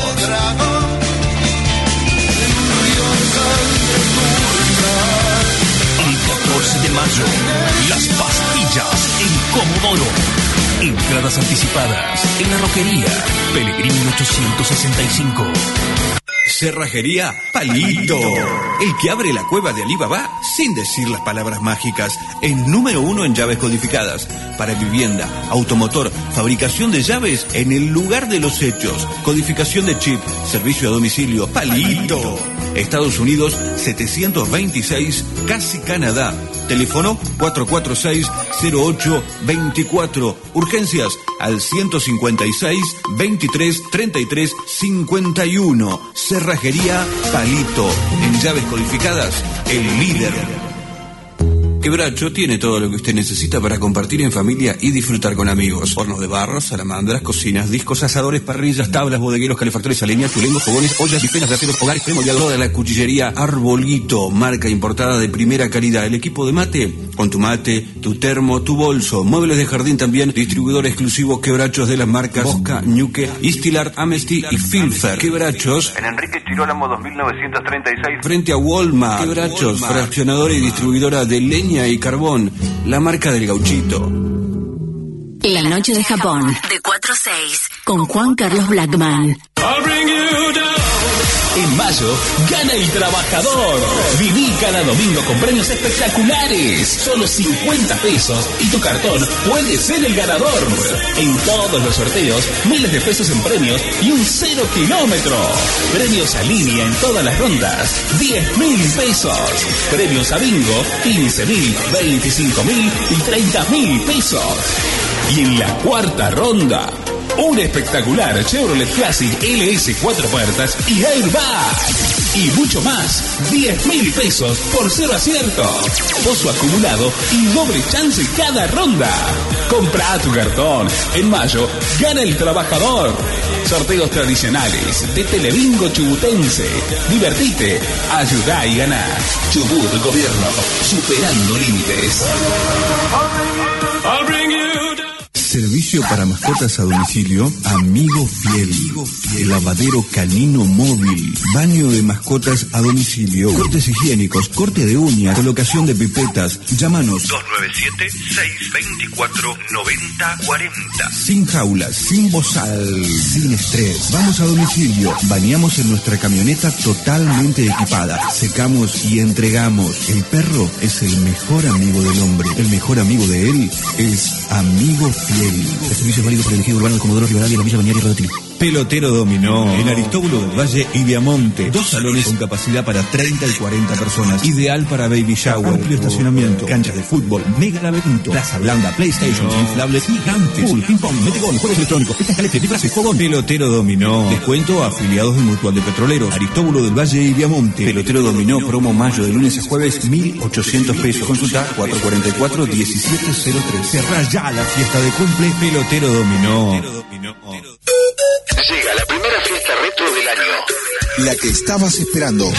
El 14 de mayo, las pastillas en Comodoro. Entradas anticipadas en la Roquería Pellegrini 865. Cerrajería Palito, el que abre la cueva de Alibaba sin decir las palabras mágicas. El número 1 en llaves codificadas para vivienda, automotor, fabricación de llaves en el lugar de los hechos, codificación de chip, servicio a domicilio. Palito. Estados Unidos 726, casi Canadá. Teléfono 446-0824. Urgencias al 156 23 33 51. Cerrajería Palito. En llaves codificadas, el líder. Quebracho tiene todo lo que usted necesita para compartir en familia y disfrutar con amigos. Hornos de barro, salamandras, cocinas, discos, asadores, parrillas, tablas, bodegueros, calefactores, leña, tulengos, fogones, ollas y penas de aceros, hogares, premoldeador de la cuchillería Arbolito, marca importada de primera calidad. El equipo de mate, con tu mate, tu termo, tu bolso. Muebles de jardín también, distribuidor exclusivo Quebrachos de las marcas Bosca, Ñuque, Istilar, Amnesty y Filfer. Quebrachos en Enrique Chirolamo 2936. Frente a Walmart. Quebrachos, fraccionadora y distribuidora de leña y carbón, la marca del gauchito. La noche de Japón, de 4 a 6, con Juan Carlos Blackman. En mayo, gana el trabajador. Viví cada domingo con premios espectaculares. Solo 50 pesos y tu cartón puede ser el ganador. En todos los sorteos, miles de pesos en premios y un 0 kilómetro. Premios a línea en todas las rondas, 10.000 pesos. Premios a bingo, 15.000, 25.000 y 30.000 pesos. Y en la cuarta ronda, un espectacular Chevrolet Classic LS 4 puertas y airbag. Y mucho más, 10.000 pesos por 0 acierto. Pozo acumulado y doble chance cada ronda. Compra tu cartón. En mayo, gana el trabajador. Sorteos tradicionales de Telebingo Chubutense. Divertite, ayudá y ganá. Chubut Gobierno, superando límites. Servicio para mascotas a domicilio, Amigo Fiel. Lavadero canino móvil, baño de mascotas a domicilio, cortes higiénicos, corte de uñas, colocación de pipetas. Llámanos 297-624-9040. Sin jaulas, sin bozal, sin estrés. Vamos a domicilio, bañamos en nuestra camioneta totalmente equipada, secamos y entregamos. El perro es el mejor amigo del hombre, el mejor amigo de él es Amigo Fiel. El servicio es válido para el ejido urbano de Comodoro Rivadavia y la Villa Bañaria Rodotili. Pelotero Dominó, en Aristóbulo del Valle y Viamonte. 2 salones con capacidad para 30 y 40 personas. Ideal para baby shower, amplio estacionamiento, canchas de fútbol, mega laberinto, plaza blanda, PlayStation, inflables gigantes, pool, ping pong, metegol, juegos electrónicos, pistas calientes, disfraces, fogón. Pelotero Dominó. Descuento a afiliados del Mutual de Petroleros, Aristóbulo del Valle y Viamonte. Pelotero Dominó, promo mayo de lunes a jueves, 1.800 pesos. Consulta 444-1703. Cerrá ya la fiesta de cumple Pelotero Dominó. Llega la primera fiesta retro del año. La que estabas esperando.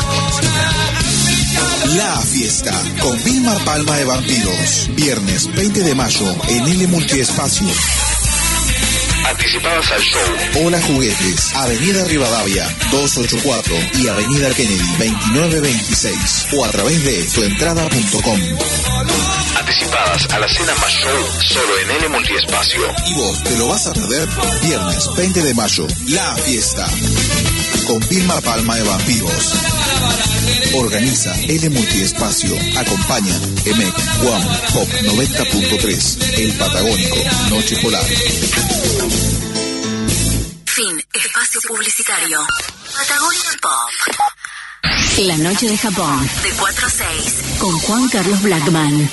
La fiesta con Vilmar Palma de Vampiros. Viernes 20 de mayo en L Multiespacio. Anticipadas al show. Hola Juguetes, Avenida Rivadavia 284 y Avenida Kennedy 2926 o a través de tuentrada.com. Anticipadas a la cena más show solo en L Multiespacio. Y vos te lo vas a perder viernes 20 de mayo. La fiesta con Vilmar Palma de Vampiros. Organiza L Multiespacio. Acompaña EMEC, Guam, Pop 90.3, El Patagónico, Noche Polar. Fin. Espacio publicitario. Patagonia Pop. La noche de Japón. De 4 a 6. Con Juan Carlos Blackman.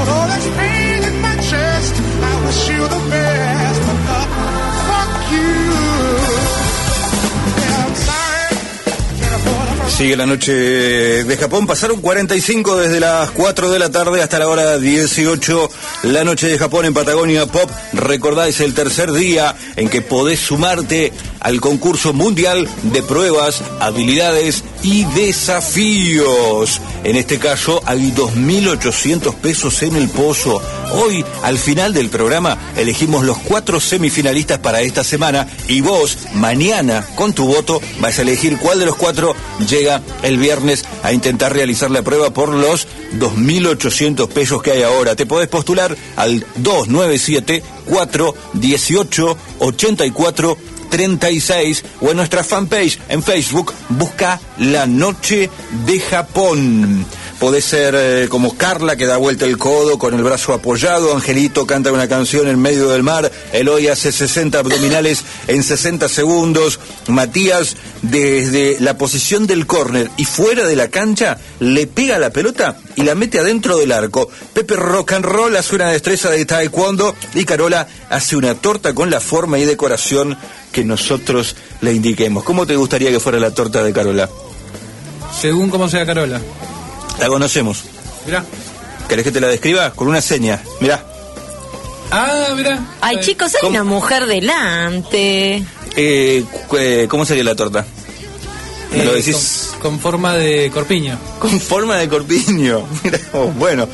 With all this pain in my chest, I wish you the best, but fuck you. Yeah, I'm sorry, I can't afford a... Sigue la noche de Japón. Pasaron 45 desde las 4 de la tarde hasta la hora 18. La noche de Japón en Patagonia Pop. Recordá, es el tercer día en que podés sumarte al concurso mundial de pruebas, habilidades y desafíos. En este caso hay 2.800 pesos en el pozo. Hoy, al final del programa, elegimos los 4 semifinalistas para esta semana y vos, mañana, con tu voto, vas a elegir cuál de los 4 llega el viernes a intentar realizar la prueba por los 2.800 pesos que hay ahora. Te podés postular al 297-418-8436 o en nuestra fanpage en Facebook, busca La Noche de Japón. Podés ser como Carla, que da vuelta el codo con el brazo apoyado. Angelito canta una canción en medio del mar. Eloy hace 60 abdominales en 60 segundos. Matías, desde la posición del córner y fuera de la cancha, le pega la pelota y la mete adentro del arco. Pepe Rock and Roll hace una destreza de taekwondo. Y Carola hace una torta con la forma y decoración que nosotros le indiquemos. ¿Cómo te gustaría que fuera la torta de Carola? Según cómo sea Carola. La conocemos. Mirá. ¿Querés que te la describa? Con una seña. Mirá. Ah, mirá. Ay, chicos, hay una mujer delante. ¿Cómo sería la torta? ¿Me lo decís? Con forma de corpiño. Con forma de corpiño. Mirá, bueno,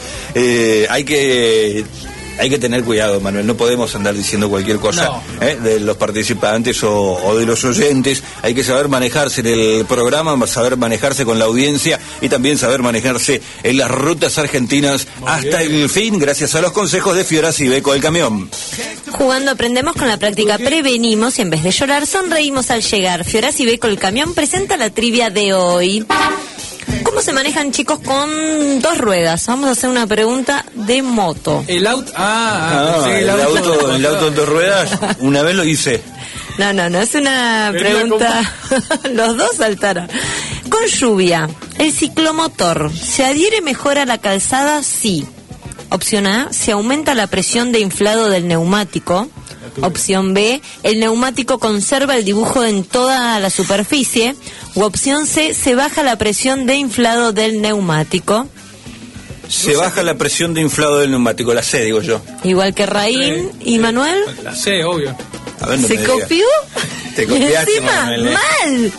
hay que tener cuidado, Manuel. No podemos andar diciendo cualquier cosa de los participantes o de los oyentes. Hay que saber manejarse en el programa, saber manejarse con la audiencia y también saber manejarse en las rutas argentinas hasta el fin, gracias a los consejos de Fioras y Beco del Camión. Jugando aprendemos, con la práctica prevenimos y en vez de llorar sonreímos al llegar. Fioras y Beco el Camión presenta la trivia de hoy. ¿Cómo se manejan, chicos, con 2 ruedas? Vamos a hacer una pregunta de moto. El auto... el auto en 2 ruedas, una vez lo hice. No, es una pregunta... Los dos saltaron. Con lluvia, ¿el ciclomotor se adhiere mejor a la calzada? Sí. Opción A, se aumenta la presión de inflado del neumático. Opción B, el neumático conserva el dibujo en toda la superficie. O opción C, se baja la presión de inflado del neumático. Se baja la presión de inflado del neumático, la C, digo yo. Igual que Raín y Manuel. La C, obvio. A ver, no ¿Se copió? Te copiaste, encima, Manuel, mal.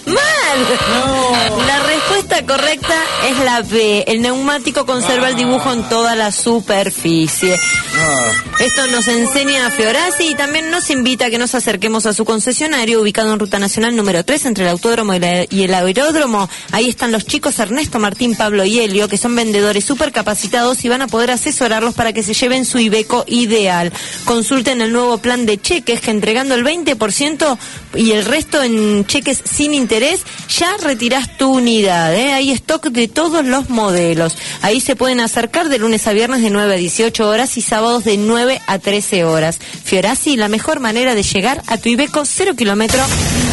No. La respuesta correcta es la B. El neumático conserva el dibujo en toda la superficie. Esto nos enseña a Fiorazzi y también nos invita a que nos acerquemos a su concesionario ubicado en Ruta Nacional número 3 entre el autódromo y el aeródromo. Ahí están los chicos Ernesto, Martín, Pablo y Helio, que son vendedores súper capacitados y van a poder asesorarlos para que se lleven su Iveco ideal. Consulten el nuevo plan de cheques que entregando el 20% y el resto en cheques sin interés, ya retirás tu unidad. Hay stock de todos los modelos. Ahí se pueden acercar de lunes a viernes de 9 a 18 horas y sábados de 9 a 13 horas. Fiorazzi, la mejor manera de llegar a tu Iveco 0 kilómetro.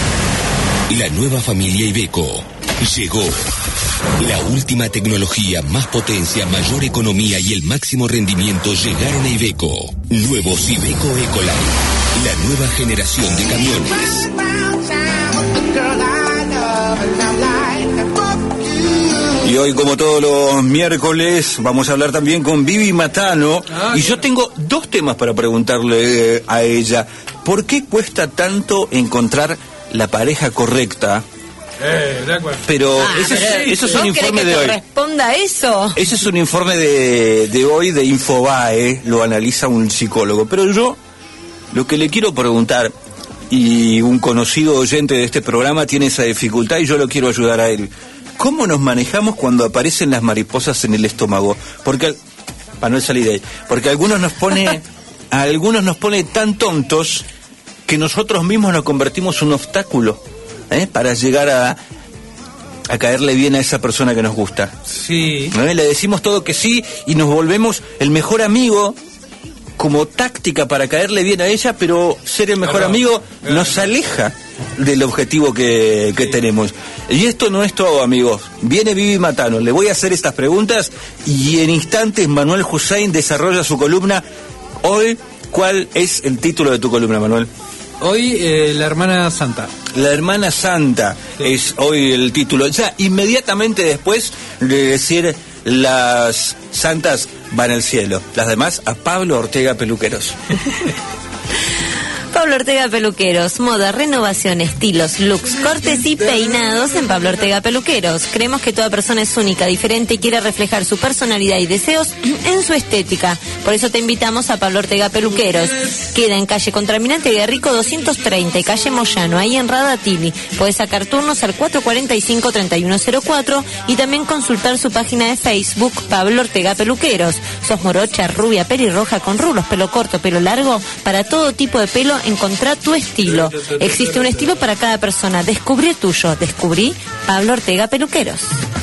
La nueva familia Iveco llegó. La última tecnología, más potencia, mayor economía y el máximo rendimiento llegaron a Iveco. Nuevos Iveco Ecoline. La nueva generación de camiones. Y hoy, como todos los miércoles, vamos a hablar también con Vivi Matano. Y yo tengo 2 temas para preguntarle a ella. ¿Por qué cuesta tanto encontrar la pareja correcta? De acuerdo. Pero eso es un informe de hoy. ¿Responda eso? Ese es un informe de hoy de Infobae, lo analiza un psicólogo. Pero yo lo que le quiero preguntar, y un conocido oyente de este programa tiene esa dificultad y yo lo quiero ayudar a él. ¿Cómo nos manejamos cuando aparecen las mariposas en el estómago? Porque, para no salir de ahí, porque a algunos nos pone tan tontos que nosotros mismos nos convertimos en un obstáculo para llegar a caerle bien a esa persona que nos gusta. Sí. Le decimos todo que sí y nos volvemos el mejor amigo como táctica para caerle bien a ella, pero ser el mejor amigo nos aleja del objetivo que tenemos. Y esto no es todo, amigos. Viene Vivi Matano, le voy a hacer estas preguntas y en instantes Manuel Hussein desarrolla su columna. Hoy, ¿cuál es el título de tu columna, Manuel? Hoy, la hermana santa. La hermana santa es hoy el título. Ya inmediatamente después de decir las santas van al cielo, las demás a Pablo Ortega Peluqueros. Pablo Ortega Peluqueros, moda, renovación, estilos, looks, cortes y peinados en Pablo Ortega Peluqueros. Creemos que toda persona es única, diferente y quiere reflejar su personalidad y deseos en su estética. Por eso te invitamos a Pablo Ortega Peluqueros. Queda en calle Contraminante Guerrico 230 y calle Moyano, ahí en Radatili. Puedes sacar turnos al 445-3104 y también consultar su página de Facebook, Pablo Ortega Peluqueros. Sos morocha, rubia, pelirroja, con rulos, pelo corto, pelo largo, para todo tipo de pelo, encontrá tu estilo. Existe un estilo para cada persona. Descubrí el tuyo. Descubrí Pablo Ortega Peluqueros.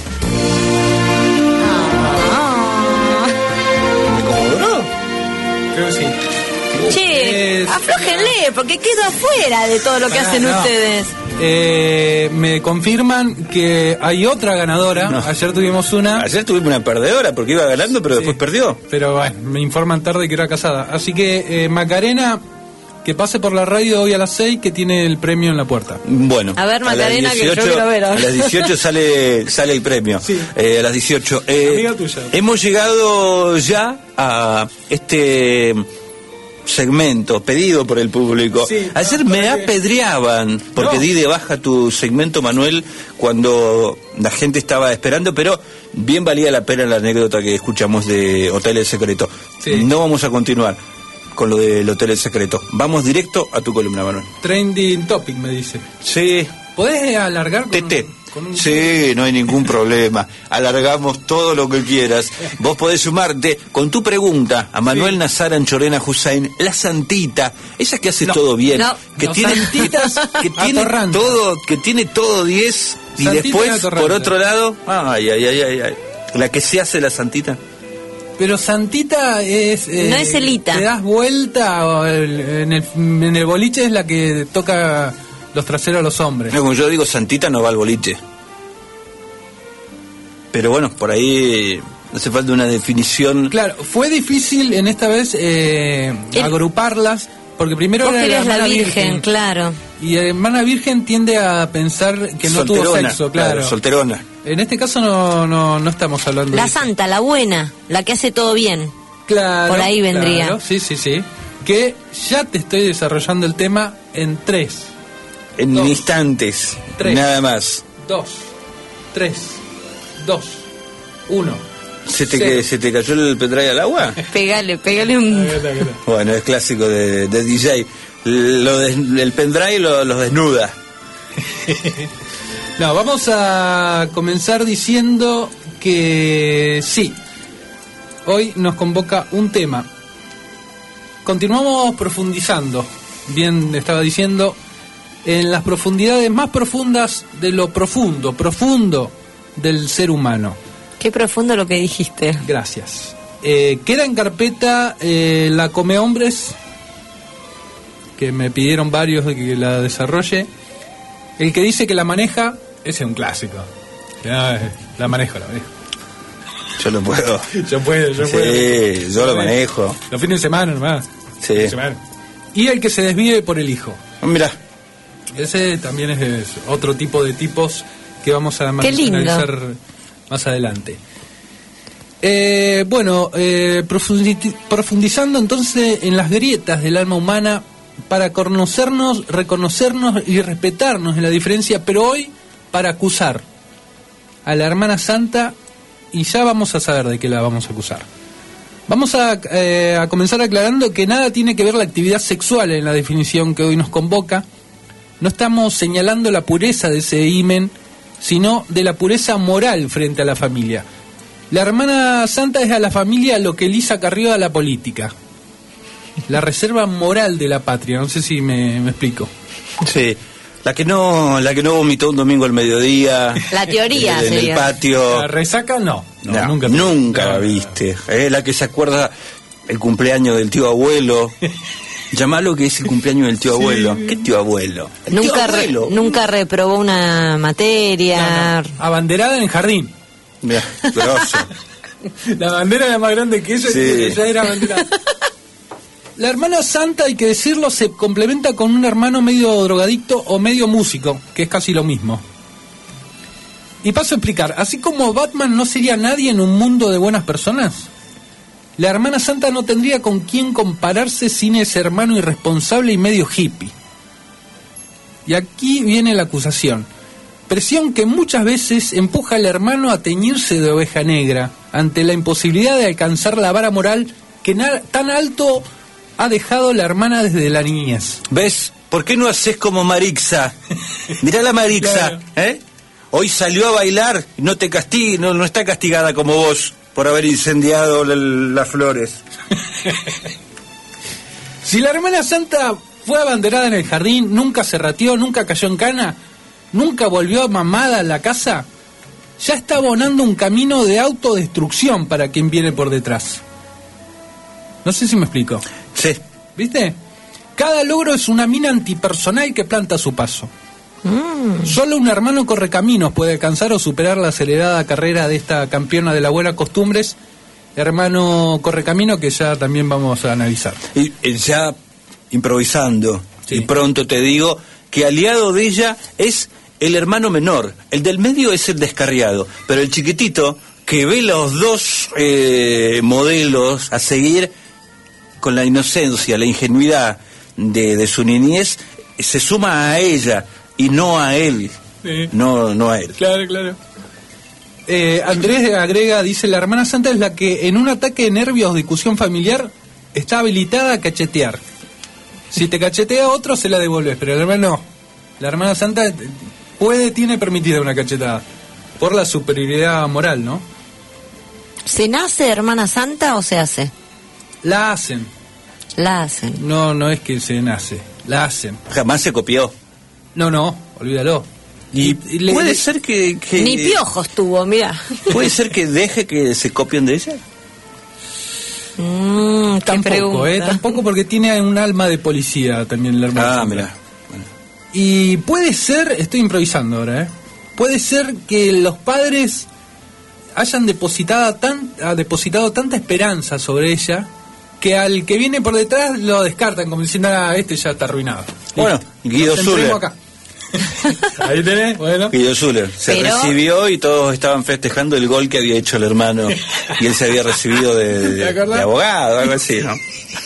Creo que sí. Che, aflójenle, porque quedo afuera de todo lo que hacen ustedes. Me confirman que hay otra ganadora. No. Ayer tuvimos una. Ayer tuvimos una perdedora porque iba ganando, pero después perdió. Pero bueno, me informan tarde que era casada. Así que Macarena, que pase por la radio hoy a las 6, que tiene el premio en la puerta. Bueno, a ver, Macarena, a las 18, que yo quiero ver. A las 18 sale el premio. Sí. A las 18. Amiga tuya. Hemos llegado ya a este segmento pedido por el público. Sí, ayer me apedreaban porque di de baja tu segmento, Manuel, cuando la gente estaba esperando, pero bien valía la pena la anécdota que escuchamos de Hotel El Secreto. Sí. No vamos a continuar con lo del Hotel El Secreto. Vamos directo a tu columna, Manuel. Trending topic, me dice. Sí. ¿Podés alargar con un... Sí, no hay ningún problema. Alargamos todo lo que quieras. Vos podés sumarte con tu pregunta a Manuel Nazar Anchorena Hussein, la santita, esa que hace todo bien, que tiene todo 10 y Santita después por atorrante. otro lado, ay, la que se hace la santita. Pero santita es... no es Elita. Te das vuelta, o en el boliche es la que toca los traseros a los hombres. No, como yo digo, santita no va al boliche. Pero bueno, por ahí hace falta una definición. Claro, fue difícil en esta vez agruparlas, porque primero Vos era querías la hermana virgen, claro. Y hermana virgen tiende a pensar que no tuvo sexo, claro. Solterona. En este caso no estamos hablando La de santa, la buena, la que hace todo bien. Claro. Por ahí vendría. Claro, sí. Que ya te estoy desarrollando el tema en 3. En instantes, 3, nada más. 2, 3, 2, 1. ¿Se te cayó el pendrive al agua? Pégale un... Bueno, es clásico de DJ. El pendrive lo desnuda. No, vamos a comenzar diciendo que sí. Hoy nos convoca un tema. Continuamos profundizando. Bien, estaba diciendo, en las profundidades más profundas de lo profundo del ser humano. Qué profundo lo que dijiste. Gracias. Queda en carpeta la Come Hombres, que me pidieron varios de que la desarrolle. El que dice que la maneja, ese es un clásico. La manejo. Yo lo puedo. Yo puedo. Sí, yo lo manejo. Los fines de semana nomás. Sí. Y el que se desvive por el hijo. Mira. Ese también es otro tipo de tipos que vamos a analizar más adelante. Profundizando entonces en las grietas del alma humana para conocernos, reconocernos y respetarnos en la diferencia, pero hoy para acusar a la hermana santa, y ya vamos a saber de qué la vamos a acusar. Vamos a comenzar aclarando que nada tiene que ver la actividad sexual en la definición que hoy nos convoca. No estamos señalando la pureza de ese himen, sino de la pureza moral frente a la familia. La hermana santa es a la familia lo que Elisa Carrió a la política. La reserva moral de la patria, no sé si me explico. Sí, la que no vomitó un domingo al mediodía. La teoría en el patio. La resaca nunca la viste. La que se acuerda el cumpleaños del tío abuelo. Llamalo que es el cumpleaños del tío abuelo. ¿Qué tío abuelo? El tío abuelo. Nunca reprobó una materia. No. Abanderada en el jardín. Mirá, grosso. La bandera era más grande que ella, y ya era abanderada. La hermana santa, hay que decirlo, se complementa con un hermano medio drogadicto o medio músico, que es casi lo mismo. Y paso a explicar, así como Batman no sería nadie en un mundo de buenas personas, la hermana santa no tendría con quién compararse sin ese hermano irresponsable y medio hippie. Y aquí viene la acusación. Presión que muchas veces empuja al hermano a teñirse de oveja negra ante la imposibilidad de alcanzar la vara moral que tan alto ha dejado la hermana desde la niñez. ¿Ves? ¿Por qué no haces como Marixa? Mirá la Marixa, claro. Hoy salió a bailar, no te no está castigada como vos por haber incendiado las flores. Si la hermana santa fue abanderada en el jardín, nunca se rateó, nunca cayó en cana, nunca volvió mamada a la casa, ya está abonando un camino de autodestrucción para quien viene por detrás. No sé si me explico. Sí. ¿Viste? Cada logro es una mina antipersonal que planta a su paso. Solo un hermano correcaminos puede alcanzar o superar la acelerada carrera de esta campeona de las buenas costumbres, hermano correcamino, que ya también vamos a analizar. Y ya improvisando, y pronto te digo que aliado de ella es el hermano menor, el del medio es el descarriado, pero el chiquitito que ve los dos modelos a seguir con la inocencia, la ingenuidad de su niñez, se suma a ella y no a él. Sí. No a él. Claro. Andrés agrega, dice, la hermana santa es la que en un ataque de nervios o discusión familiar está habilitada a cachetear. Si te cachetea otro, se la devuelves, pero el hermano no. La hermana santa tiene permitida una cachetada por la superioridad moral, ¿no? ¿Se nace hermana santa o se hace? La hacen. No es que se nace, la hacen. Jamás se copió. No, olvídalo. Y puede ser que ni piojos tuvo, mira. ¿Puede ser que deje que se copien de ella? Tampoco, porque tiene un alma de policía también la hermana. Mira. Bueno. Y puede ser, estoy improvisando ahora, puede ser que los padres hayan depositado tanta esperanza sobre ella que al que viene por detrás lo descartan como diciendo, este ya está arruinado. Bueno, Guido Zuller. Ahí tenés, bueno. Guido Zuller se recibió y todos estaban festejando el gol que había hecho el hermano y él se había recibido de abogado, algo así, ¿no?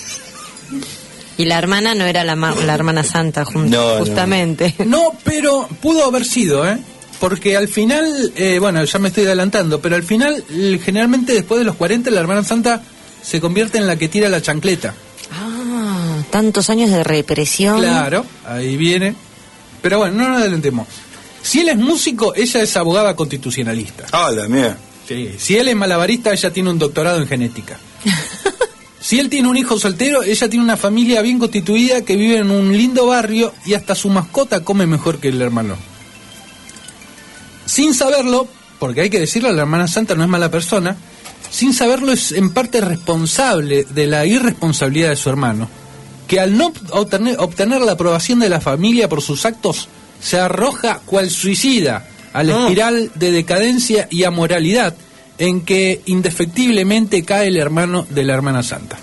Y la hermana no era la hermana santa, justamente. No, pero pudo haber sido, porque al final, ya me estoy adelantando, pero al final, generalmente después de los 40, la hermana santa se convierte en la que tira la chancleta. Tantos años de represión. Claro, ahí viene. Pero bueno, no nos adelantemos. Si él es músico, ella es abogada constitucionalista. La mía. Sí. Si él es malabarista, ella tiene un doctorado en genética. Si él tiene un hijo soltero, ella tiene una familia bien constituida que vive en un lindo barrio y hasta su mascota come mejor que el hermano. Sin saberlo, porque hay que decirlo, la hermana santa no es mala persona, sin saberlo es en parte responsable de la irresponsabilidad de su hermano, que al no obtener la aprobación de la familia por sus actos, se arroja cual suicida a la espiral de decadencia y amoralidad en que indefectiblemente cae el hermano de la hermana santa.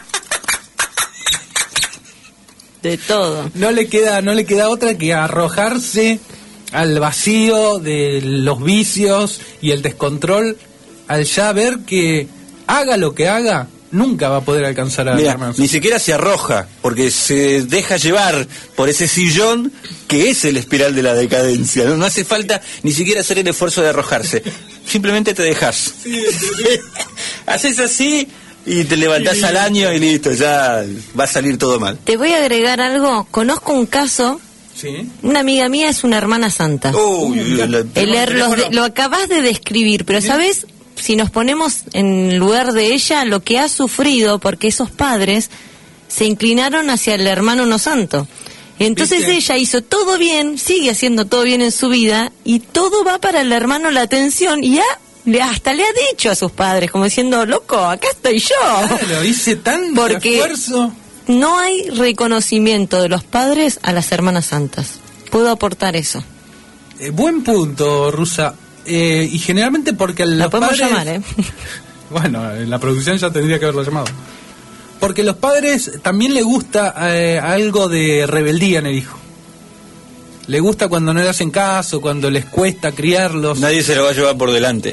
De todo. No le queda otra que arrojarse al vacío de los vicios y el descontrol, al ya ver que haga lo que haga, nunca va a poder alcanzar a la hermana. Ni siquiera se arroja, porque se deja llevar por ese sillón que es el espiral de la decadencia. No hace falta ni siquiera hacer el esfuerzo de arrojarse. Simplemente te dejas. Haces así y te levantás al año y listo, ya va a salir todo mal. Te voy a agregar algo. Conozco un caso. ¿Sí? Una amiga mía es una hermana santa. Lo acabas de describir, pero ¿sabes? Si nos ponemos en lugar de ella, lo que ha sufrido, porque esos padres se inclinaron hacia el hermano no santo. Entonces ella hizo todo bien, sigue haciendo todo bien en su vida, y todo va para el hermano la atención, y ha hasta le ha dicho a sus padres, como diciendo, loco, acá estoy yo. Claro, hice tanto esfuerzo. No hay reconocimiento de los padres a las hermanas santas. Puedo aportar eso. Buen punto, Rusa. Y generalmente porque los podemos padres... llamar, Bueno, en la producción ya tendría que haberlo llamado. Porque a los padres también le gusta algo de rebeldía en el hijo. Le gusta cuando no le hacen caso, cuando les cuesta criarlos. Nadie se lo va a llevar por delante.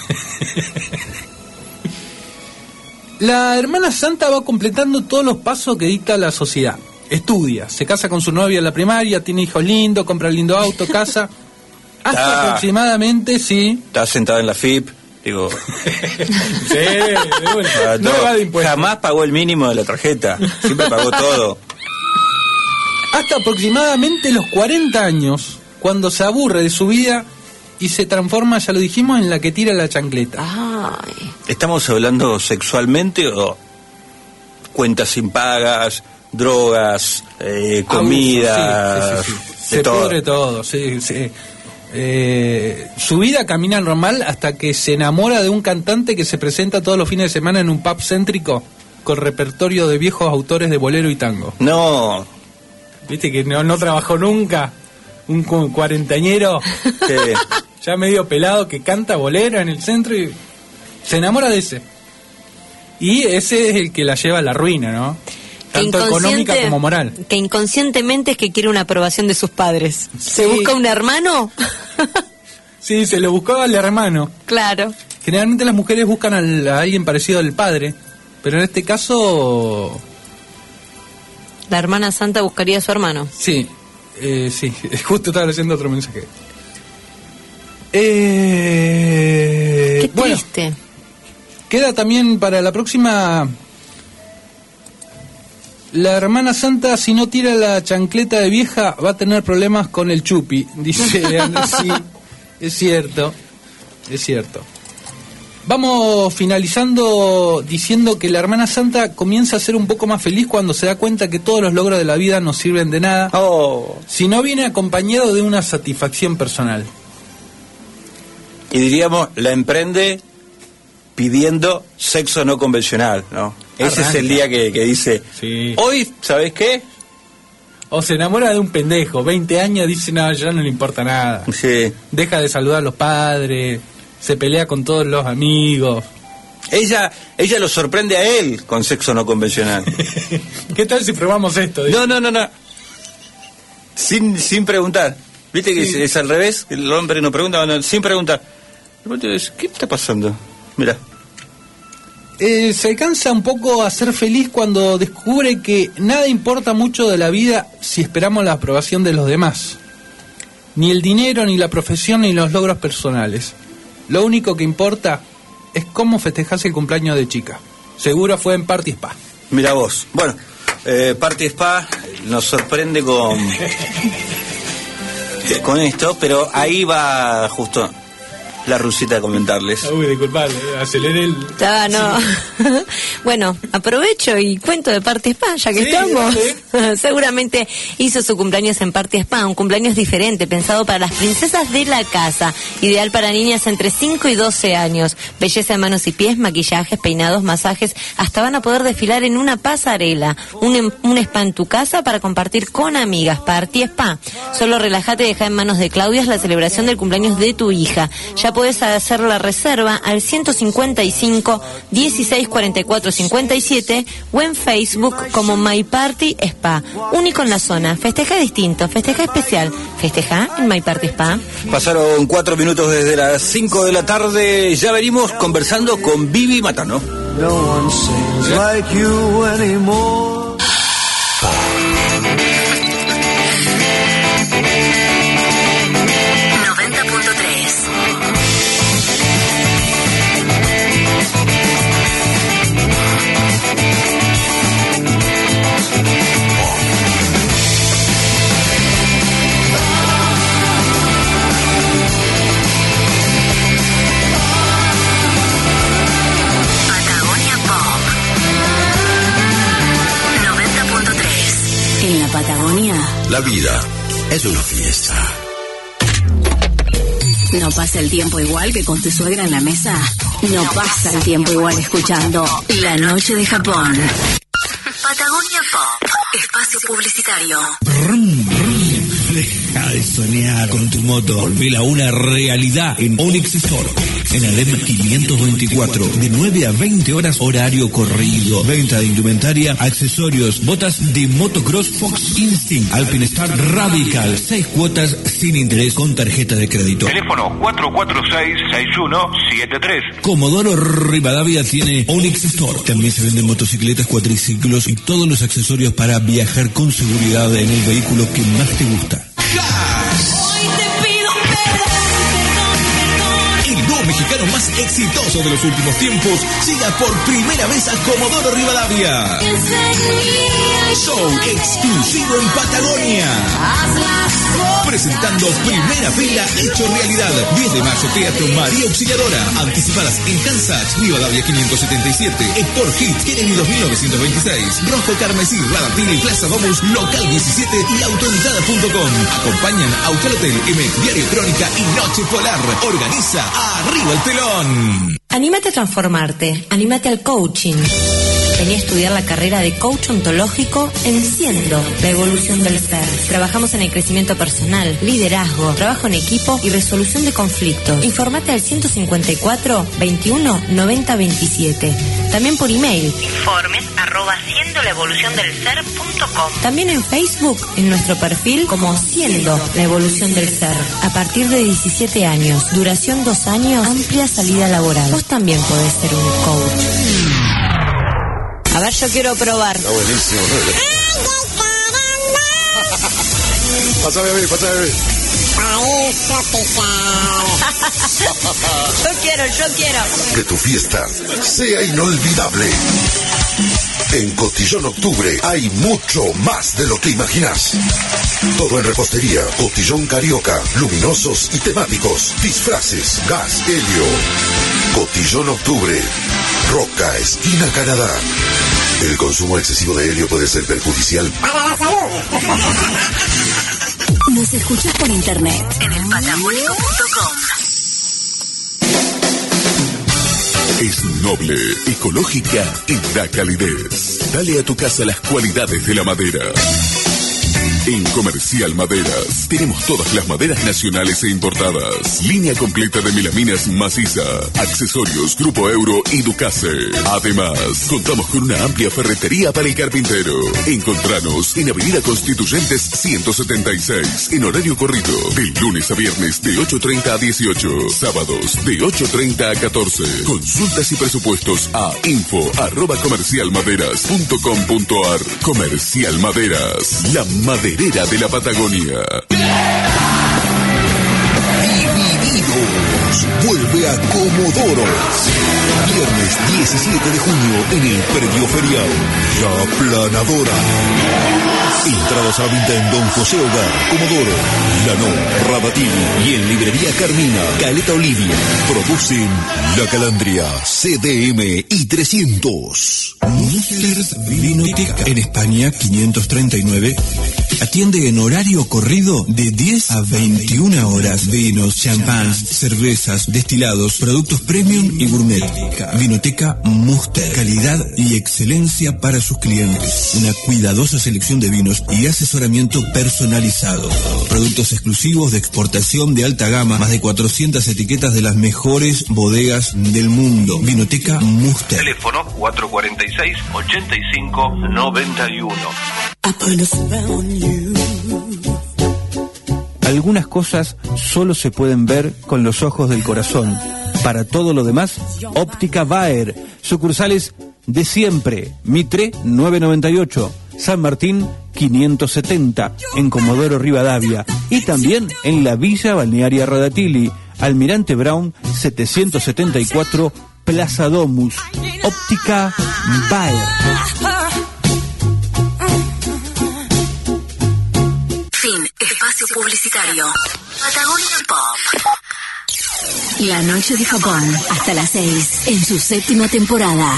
La hermana santa va completando todos los pasos que dicta la sociedad. Estudia, se casa con su novia en la primaria, tiene hijos lindos, compra lindo auto, casa. Hasta aproximadamente, sí. Está sentada en la FIP. Digo, sí, no va de impuestos. Jamás pagó el mínimo de la tarjeta. Siempre pagó todo. Hasta aproximadamente los 40 años, cuando se aburre de su vida y se transforma, ya lo dijimos, en la que tira la chancleta. Ay. ¿Estamos hablando sexualmente o cuentas impagas, drogas, comida? Sí. Se pudre todo, sí. Su vida camina normal hasta que se enamora de un cantante que se presenta todos los fines de semana en un pub céntrico con repertorio de viejos autores de bolero y tango. No. Viste que no trabajó nunca. Un cuarentañero ya medio pelado que canta bolero en el centro y se enamora de ese. Y ese es el que la lleva a la ruina, ¿no? Tanto económica como moral. Que inconscientemente es que quiere una aprobación de sus padres. Sí. ¿Se busca un hermano? Sí, se lo buscaba al hermano. Claro. Generalmente las mujeres buscan a alguien parecido al padre, pero en este caso... La hermana santa buscaría a su hermano. Sí, sí, justo estaba leyendo otro mensaje. Qué triste. Bueno, queda también para la próxima... La hermana santa, si no tira la chancleta de vieja, va a tener problemas con el chupi, dice Andrés. Sí, es cierto. Vamos finalizando diciendo que la hermana santa comienza a ser un poco más feliz cuando se da cuenta que todos los logros de la vida no sirven de nada si no viene acompañado de una satisfacción personal. Y diríamos, la emprende pidiendo sexo no convencional, ¿no? Ese es el día que dice, sí. Hoy, ¿sabes qué? O se enamora de un pendejo, 20 años, dice, no, ya no le importa nada. Sí. Deja de saludar a los padres, se pelea con todos los amigos. Ella lo sorprende a él con sexo no convencional. ¿Qué tal si probamos esto? No. Sin preguntar. ¿Viste que es al revés? El hombre no pregunta, sin preguntar. ¿Qué está pasando? Mirá. Se alcanza un poco a ser feliz cuando descubre que nada importa mucho de la vida si esperamos la aprobación de los demás. Ni el dinero, ni la profesión, ni los logros personales. Lo único que importa es cómo festejas el cumpleaños de chica. Seguro fue en Party Spa. Mira vos. Bueno, Party Spa nos sorprende con esto, pero ahí va justo la Rusita a comentarles. Uy, disculpad, aceleré el... No. Bueno, aprovecho y cuento de Party Spa, ya que estamos. Seguramente hizo su cumpleaños en Party Spa, un cumpleaños diferente, pensado para las princesas de la casa, ideal para niñas entre 5 y 12 años. Belleza de manos y pies, maquillajes, peinados, masajes, hasta van a poder desfilar en una pasarela. Un spa en tu casa para compartir con amigas. Party Spa. Solo relájate y deja en manos de Claudia la celebración del cumpleaños de tu hija. Ya puedes hacer la reserva al 155 16 44 57 o en Facebook como My Party Spa. Único en la zona. Festeja distinto, festeja especial. Festeja en My Party Spa. Pasaron 4 minutos desde las 5 de la tarde. Ya venimos conversando con Vivi Matano. No one sings like you anymore. Patagonia. La vida es una fiesta. ¿No pasa el tiempo igual que con tu suegra en la mesa? No pasa el tiempo igual escuchando La Noche de Japón. Patagonia Pop, espacio publicitario. Deja de soñar con tu moto. Volvela a una realidad en Onyx Store. En Alem 524, de 9 a 20 horas, horario corrido. Venta de indumentaria, accesorios, botas de motocross Fox Instinct, Alpinestar Radical. 6 cuotas sin interés con tarjeta de crédito. Teléfono 446-6173. Comodoro Rivadavia tiene Onyx Store. También se venden motocicletas, cuatriciclos y todos los accesorios para viajar con seguridad en el vehículo que más te gusta. El dúo mexicano más exitoso de los últimos tiempos llega por primera vez a Comodoro Rivadavia. Show exclusivo en Patagonia. Presentando Primera Fila hecho realidad. 10 de mayo, Teatro María Auxiliadora. Anticipadas en Kansas, Rivadavia 577, Sport Hits, Kennedy 2926, Rojo Carmesí, Radatini, Plaza Domus, Local 17 y Autoeditada.com. Acompañan Autolotel, MX Diario Crónica y Noche Polar. Organiza Arriba el Telón. Anímate a transformarte, anímate al coaching. Vení a estudiar la carrera de coach ontológico en Siendo, la evolución del ser. Trabajamos en el crecimiento personal, liderazgo, trabajo en equipo y resolución de conflictos. Informate al 154 21 90 27. También por email. informes@siendolaevoluciondelser.com. También en Facebook, en nuestro perfil como Siendo, la evolución del ser. A partir de 17 años, duración 2 años, amplia salida laboral. Vos también podés ser un coach. A ver, yo quiero probar. Está buenísimo, ¿no? Pásame a ver. Yo quiero. Que tu fiesta sea inolvidable. En Cotillón Octubre hay mucho más de lo que imaginas. Todo en repostería, cotillón carioca, luminosos y temáticos, disfraces, gas, helio. Cotillón Octubre, Roca, esquina Canadá. El consumo excesivo de helio puede ser perjudicial para la salud. Nos escuchas por internet en el patagónico.com. Es noble, ecológica y da calidez. Dale a tu casa las cualidades de la madera. En Comercial Maderas tenemos todas las maderas nacionales e importadas. Línea completa de melaminas maciza, accesorios Grupo Euro y Ducase. Además, contamos con una amplia ferretería para el carpintero. Encontranos en Avenida Constituyentes 176, en horario corrido, de lunes a viernes de 8:30 a 18, sábados de 8:30 a 14. Consultas y presupuestos a info@comercialmaderas.com.ar. Comercial Maderas, la maderera de la Patagonia. Divididos vuelve a Comodoro. Viernes 17 de junio en el predio ferial. La Planadora. Entradas a la venta en Don José Hogar, Comodoro, Lanó, Rabatini y en Librería Carmina, Caleta Olivia. Producen La Calandria, CDM y 300. Musters Vinoteca en España 539. Atiende en horario corrido de 10 a 21 horas. Vinos, champáns, cervezas, destilados, productos premium y gourmet. Vinoteca Muster. Calidad y excelencia para sus clientes. Una cuidadosa selección de vinos y asesoramiento personalizado. Productos exclusivos de exportación de alta gama. Más de 400 etiquetas de las mejores bodegas del mundo. Vinoteca Muster. Teléfono 446-8591. Algunas cosas solo se pueden ver con los ojos del corazón. Para todo lo demás, Óptica Baer. Sucursales de siempre. Mitre 998. San Martín 570. En Comodoro Rivadavia. Y también en la Villa Balnearia Radatili. Almirante Brown 774. Plaza Domus. Óptica Baer. Fin. Espacio publicitario. Patagonia Pop. La Noche de Japón. Hasta las 6. En su 7ª temporada.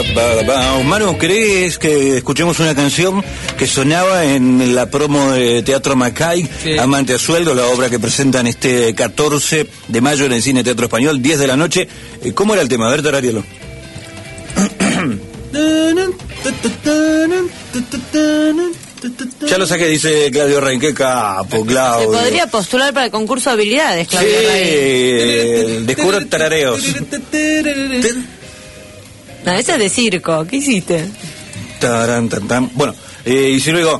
Manu, ¿querés que escuchemos una canción que sonaba en la promo de Teatro Macay, sí. Amante a sueldo, la obra que presentan este 14 de mayo en el Cine Teatro Español, 10 de la noche? ¿Cómo era el tema? A ver, tararíalo. Ya lo saqué, dice Claudio Rein. Qué capo, Claudio. Se podría postular para el concurso de habilidades, Claudio Rein. Descubro tarareos. No, ese es de circo. ¿Qué hiciste? Taran, tan, tan. Bueno, y si luego...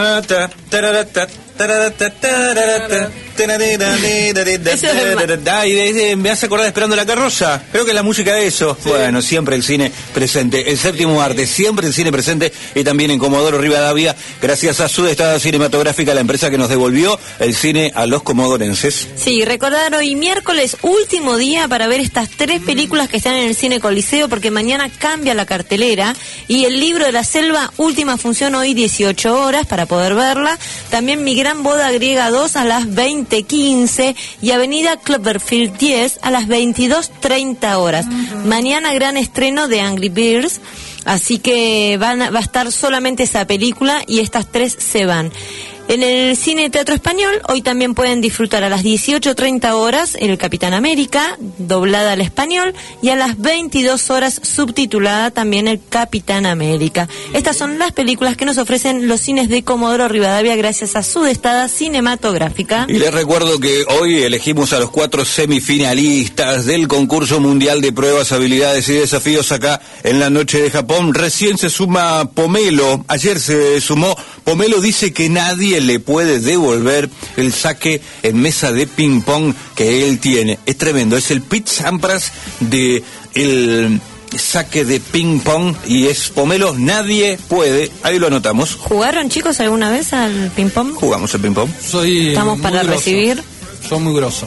me hace acordar Esperando la carroza. Creo que es la música de eso. Sí. Bueno, siempre el cine presente. El séptimo arte, siempre el cine presente. Y también en Comodoro Rivadavia, gracias a Sudestada Cinematográfica, la empresa que nos devolvió el cine a los comodorenses. Sí, recordar hoy miércoles, último día para ver estas 3 películas que están en el Cine Coliseo, porque mañana cambia la cartelera. Y El Libro de la Selva, última función hoy, 18 horas para poder verla. También Mi Gran Boda Griega 2 a las 20:15 y Avenida Cloverfield 10 a las 22:30 horas. Mañana gran estreno de Angry Birds, así que va a estar solamente esa película y estas 3 se van. En el Cine Teatro Español hoy también pueden disfrutar a las 18:30 horas El Capitán América, doblada al español, y a las 22 horas subtitulada también El Capitán América. Estas son las películas que nos ofrecen los cines de Comodoro Rivadavia gracias a Sudestada Cinematográfica. Y les recuerdo que hoy elegimos a los 4 semifinalistas del concurso mundial de pruebas, habilidades y desafíos acá en la noche de Japón. Recién se suma Pomelo, ayer se sumó. Pomelo dice que nadie le puede devolver el saque en mesa de ping pong que él tiene. Es tremendo, es el Pete Sampras de el saque de ping pong y es Pomelo, nadie puede. Ahí lo anotamos. ¿Jugaron, chicos, alguna vez al ping pong? Jugamos al ping pong. Estamos para grosso. Recibir. Soy muy grosso.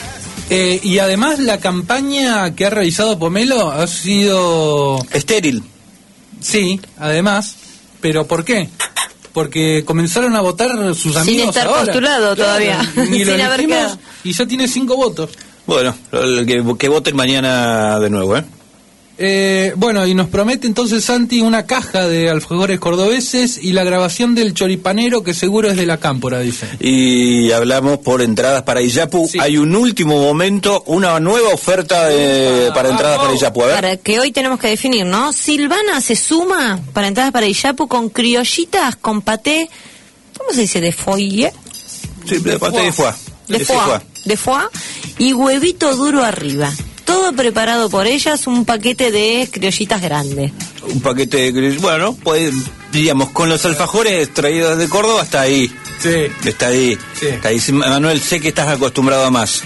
Y además la campaña que ha realizado Pomelo ha sido estéril. Sí, además. ¿Pero por qué? Porque comenzaron a votar sus amigos sin estar ahora. Postulado todavía. Ni lo elegimos y ya tiene 5 votos. Bueno, que voten mañana de nuevo, Bueno, y nos promete entonces Santi una caja de alfajores cordobeses y la grabación del choripanero, que seguro es de la Cámpora, dice. Y hablamos por entradas para Iyapu. Sí. Hay un último momento, una nueva oferta para entradas para Iyapu. A ver. Para que hoy tenemos que definir, ¿no? Silvana se suma para entradas para Iyapu con criollitas, con paté, ¿cómo se dice? De foie. Sí, de paté de foie. De foie y huevito duro arriba. Todo preparado por ellas, un paquete de criollitas grandes. Un paquete de criollitas, bueno, pues, diríamos, con los alfajores traídos de Córdoba, está ahí. Sí. Está ahí. Sí. Está ahí. Manuel, sé que estás acostumbrado a más.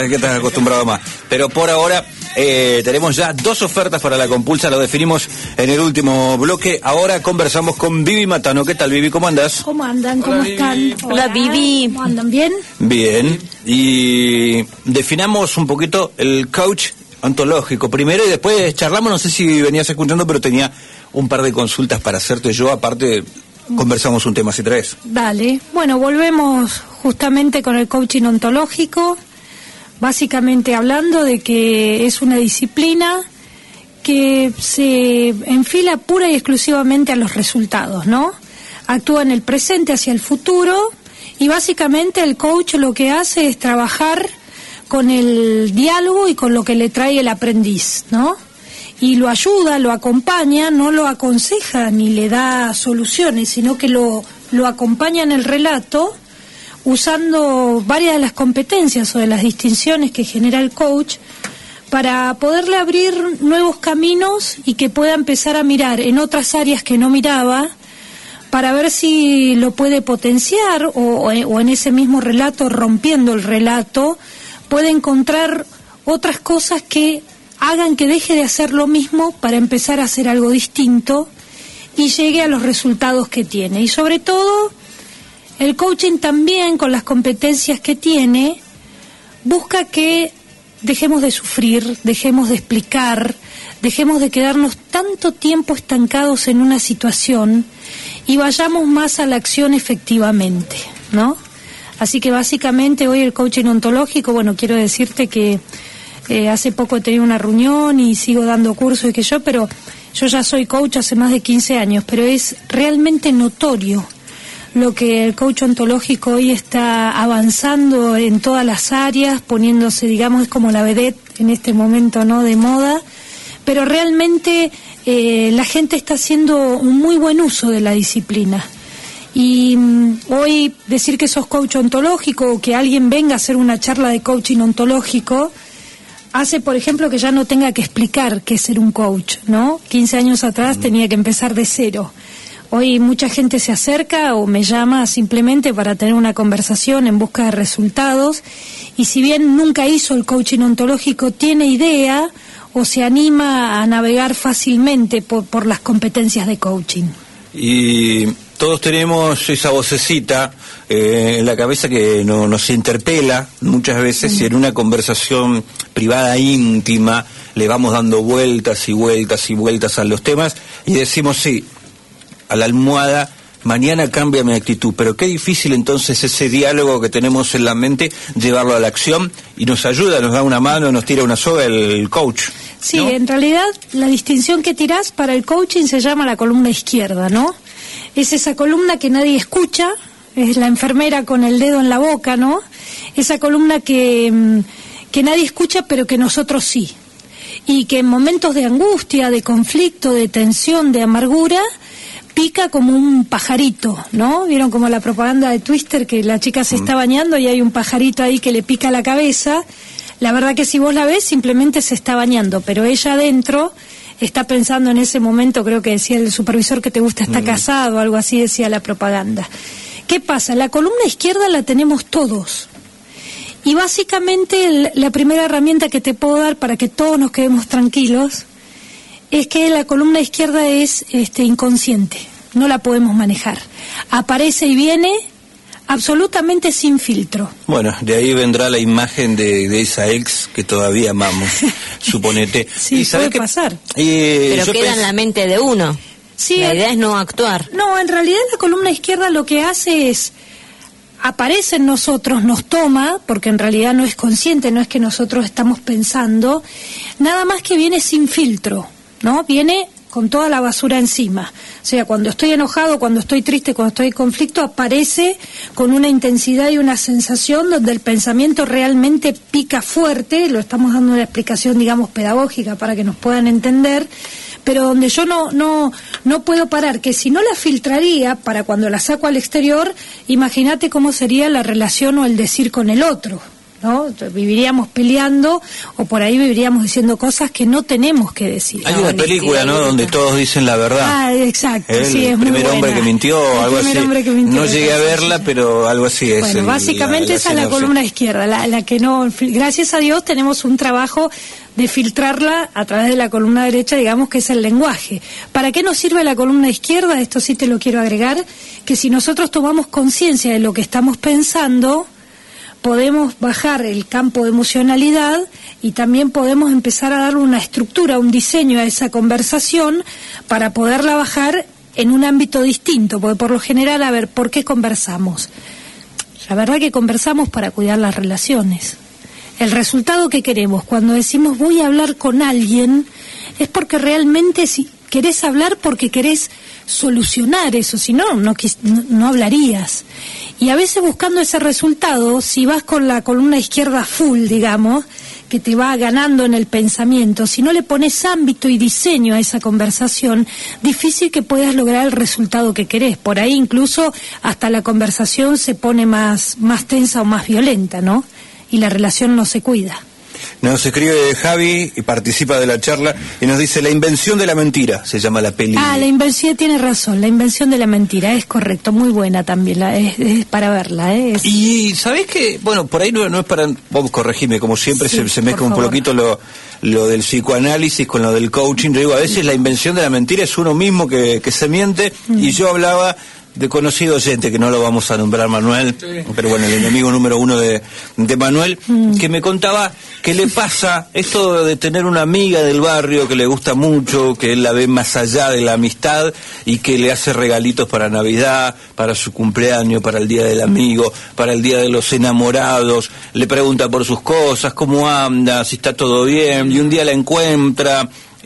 Pero por ahora tenemos ya 2 ofertas para la compulsa, lo definimos en el último bloque. Ahora conversamos con Vivi Matano. ¿Qué tal, Vivi? ¿Cómo andas? ¿Cómo andan? ¿Cómo están? Hola, Vivi. ¿Cómo andan? ¿Bien? Bien. Y definamos un poquito el coach ontológico primero y después charlamos. No sé si venías escuchando, pero tenía un par de consultas para hacerte yo. Aparte, conversamos un tema si traes. Dale. Bueno, volvemos justamente con el coaching ontológico. Básicamente hablando de que es una disciplina que se enfila pura y exclusivamente a los resultados, ¿no? Actúa en el presente hacia el futuro y básicamente el coach lo que hace es trabajar con el diálogo y con lo que le trae el aprendiz, ¿no? Y lo ayuda, lo acompaña, no lo aconseja ni le da soluciones, sino que lo acompaña en el relato, usando varias de las competencias o de las distinciones que genera el coach para poderle abrir nuevos caminos y que pueda empezar a mirar en otras áreas que no miraba para ver si lo puede potenciar o en ese mismo relato, rompiendo el relato, puede encontrar otras cosas que hagan que deje de hacer lo mismo para empezar a hacer algo distinto y llegue a los resultados que tiene. Y sobre todo, el coaching también, con las competencias que tiene, busca que dejemos de sufrir, dejemos de explicar, dejemos de quedarnos tanto tiempo estancados en una situación y vayamos más a la acción efectivamente, ¿no? Así que básicamente hoy el coaching ontológico, bueno, quiero decirte que hace poco he tenido una reunión y sigo dando cursos y que yo, pero Yo ya soy coach hace más de 15 años, pero es realmente notorio lo que el coach ontológico hoy está avanzando en todas las áreas, poniéndose, digamos, es como la vedette en este momento, ¿no?, de moda, pero realmente la gente está haciendo un muy buen uso de la disciplina. Y hoy decir que sos coach ontológico o que alguien venga a hacer una charla de coaching ontológico hace, por ejemplo, que ya no tenga que explicar qué es ser un coach, ¿no? 15 años atrás tenía que empezar de cero. Hoy mucha gente se acerca o me llama simplemente para tener una conversación en busca de resultados, y si bien nunca hizo el coaching ontológico, tiene idea o se anima a navegar fácilmente por las competencias de coaching. Y todos tenemos esa vocecita en la cabeza que nos interpela muchas veces, y en una conversación privada íntima le vamos dando vueltas y vueltas y vueltas a los temas y decimos sí, a la almohada, mañana cambia mi actitud, pero qué difícil entonces ese diálogo que tenemos en la mente, llevarlo a la acción, y nos ayuda, nos da una mano, nos tira una soga el coach. Sí, ¿no? En realidad la distinción que tirás para el coaching se llama la columna izquierda, ¿no? Es esa columna que nadie escucha, es la enfermera con el dedo en la boca, ¿no? Esa columna que nadie escucha pero que nosotros sí. Y que en momentos de angustia, de conflicto, de tensión, de amargura, pica como un pajarito, ¿no? ¿Vieron como la propaganda de Twister, que la chica se está bañando y hay un pajarito ahí que le pica la cabeza? La verdad que si vos la ves, simplemente se está bañando, pero ella adentro está pensando en ese momento, creo que decía el supervisor que te gusta está casado, algo así decía la propaganda. ¿Qué pasa? La columna izquierda la tenemos todos. Y básicamente la primera herramienta que te puedo dar para que todos nos quedemos tranquilos es que la columna izquierda es inconsciente, no la podemos manejar. Aparece y viene absolutamente sin filtro. Bueno, de ahí vendrá la imagen de esa ex que todavía amamos, suponete. Sí, puede pasar. Pero queda en la mente de uno. Sí, la idea es no actuar. No, en realidad la columna izquierda lo que hace es, aparece en nosotros, nos toma, porque en realidad no es consciente, no es que nosotros estamos pensando, nada más que viene sin filtro, ¿no? Viene con toda la basura encima. O sea, cuando estoy enojado, cuando estoy triste, cuando estoy en conflicto, aparece con una intensidad y una sensación donde el pensamiento realmente pica fuerte. Lo estamos dando una explicación, digamos, pedagógica para que nos puedan entender, pero donde yo no puedo parar, que si no la filtraría para cuando la saco al exterior, imagínate cómo sería la relación o el decir con el otro, ¿no? Viviríamos peleando o por ahí viviríamos diciendo cosas que no tenemos que decir. Hay una película, ¿no?, donde todos dicen la verdad. Ah, exacto, sí, es muy primer buena. hombre que mintió, algo así. No llegué a verla, pero algo así es. Bueno, básicamente esa es la columna izquierda, la que no, gracias a Dios tenemos un trabajo de filtrarla a través de la columna derecha, digamos que es el lenguaje. ¿Para qué nos sirve la columna izquierda? Esto sí te lo quiero agregar, que si nosotros tomamos conciencia de lo que estamos pensando, podemos bajar el campo de emocionalidad y también podemos empezar a darle una estructura, un diseño a esa conversación para poderla bajar en un ámbito distinto, porque por lo general, a ver, ¿por qué conversamos? La verdad que conversamos para cuidar las relaciones. El resultado que queremos cuando decimos voy a hablar con alguien es porque realmente si querés hablar porque querés solucionar eso, si no hablarías. Y a veces buscando ese resultado, si vas con la columna izquierda full, digamos, que te va ganando en el pensamiento, si no le pones ámbito y diseño a esa conversación, difícil que puedas lograr el resultado que querés. Por ahí incluso hasta la conversación se pone más tensa o más violenta, ¿no? Y la relación no se cuida. Nos escribe Javi y participa de la charla y nos dice La invención de la mentira, se llama la peli. La invención, tiene razón, La invención de la mentira, es correcto, muy buena también, es para verla. Y ¿sabés qué? Bueno, por ahí no es para, vos corregime, como siempre sí, se mezcla un poquito lo del psicoanálisis con lo del coaching. Yo digo, a veces la invención de la mentira es uno mismo que se miente, y yo hablaba de conocido oyente, que no lo vamos a nombrar, Manuel, pero bueno, el enemigo número uno de Manuel, que me contaba que le pasa esto de tener una amiga del barrio que le gusta mucho, que él la ve más allá de la amistad y que le hace regalitos para Navidad, para su cumpleaños, para el Día del Amigo, para el Día de los Enamorados, le pregunta por sus cosas, cómo anda, si está todo bien, y un día la encuentra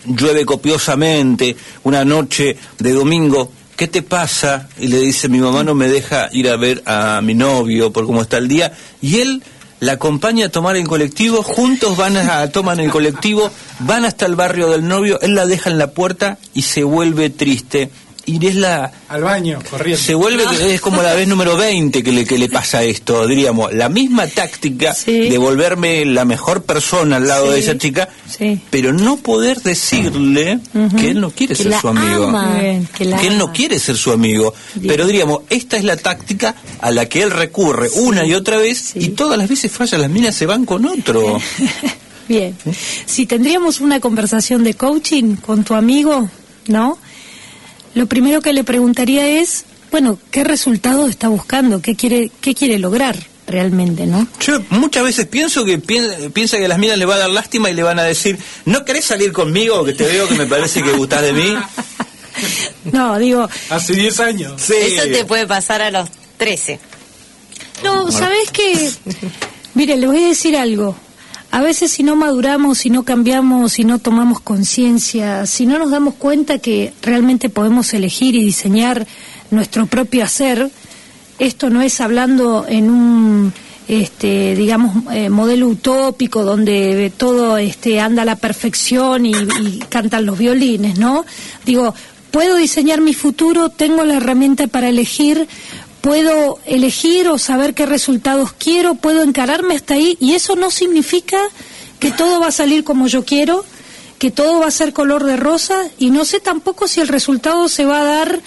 llueve copiosamente, una noche de domingo, ¿qué te pasa? Y le dice, mi mamá no me deja ir a ver a mi novio por cómo está el día, y él la acompaña a tomar el colectivo, juntos toman el colectivo, van hasta el barrio del novio, él la deja en la puerta y se vuelve triste. Y es al baño, corriendo. Se vuelve, es como la vez número 20 que le pasa esto, diríamos, la misma táctica de volverme la mejor persona al lado de esa chica, pero no poder decirle que él no quiere ser su amigo, que él no quiere ser su amigo. Bien. Pero diríamos, esta es la táctica a la que él recurre una y otra vez, y todas las veces falla, las minas se van con otro. Bien, si tendríamos una conversación de coaching con tu amigo, ¿no? Lo primero que le preguntaría es, bueno, ¿qué resultado está buscando? ¿Qué quiere lograr realmente, no? Yo muchas veces pienso que piensa que a las minas le va a dar lástima y le van a decir, ¿no querés salir conmigo? Que te veo que me parece que gustás de mí. No, digo... Hace 10 años. Sí. Eso te puede pasar a los 13. No, ¿sabés qué? Mire, le voy a decir algo. A veces si no maduramos, si no cambiamos, si no tomamos conciencia, si no nos damos cuenta que realmente podemos elegir y diseñar nuestro propio hacer, esto no es hablando en un, digamos, modelo utópico donde todo anda a la perfección y cantan los violines, ¿no? Digo, puedo diseñar mi futuro, tengo la herramienta para elegir, puedo elegir o saber qué resultados quiero, puedo encararme hasta ahí, y eso no significa que todo va a salir como yo quiero, que todo va a ser color de rosa, y no sé tampoco si el resultado se va a dar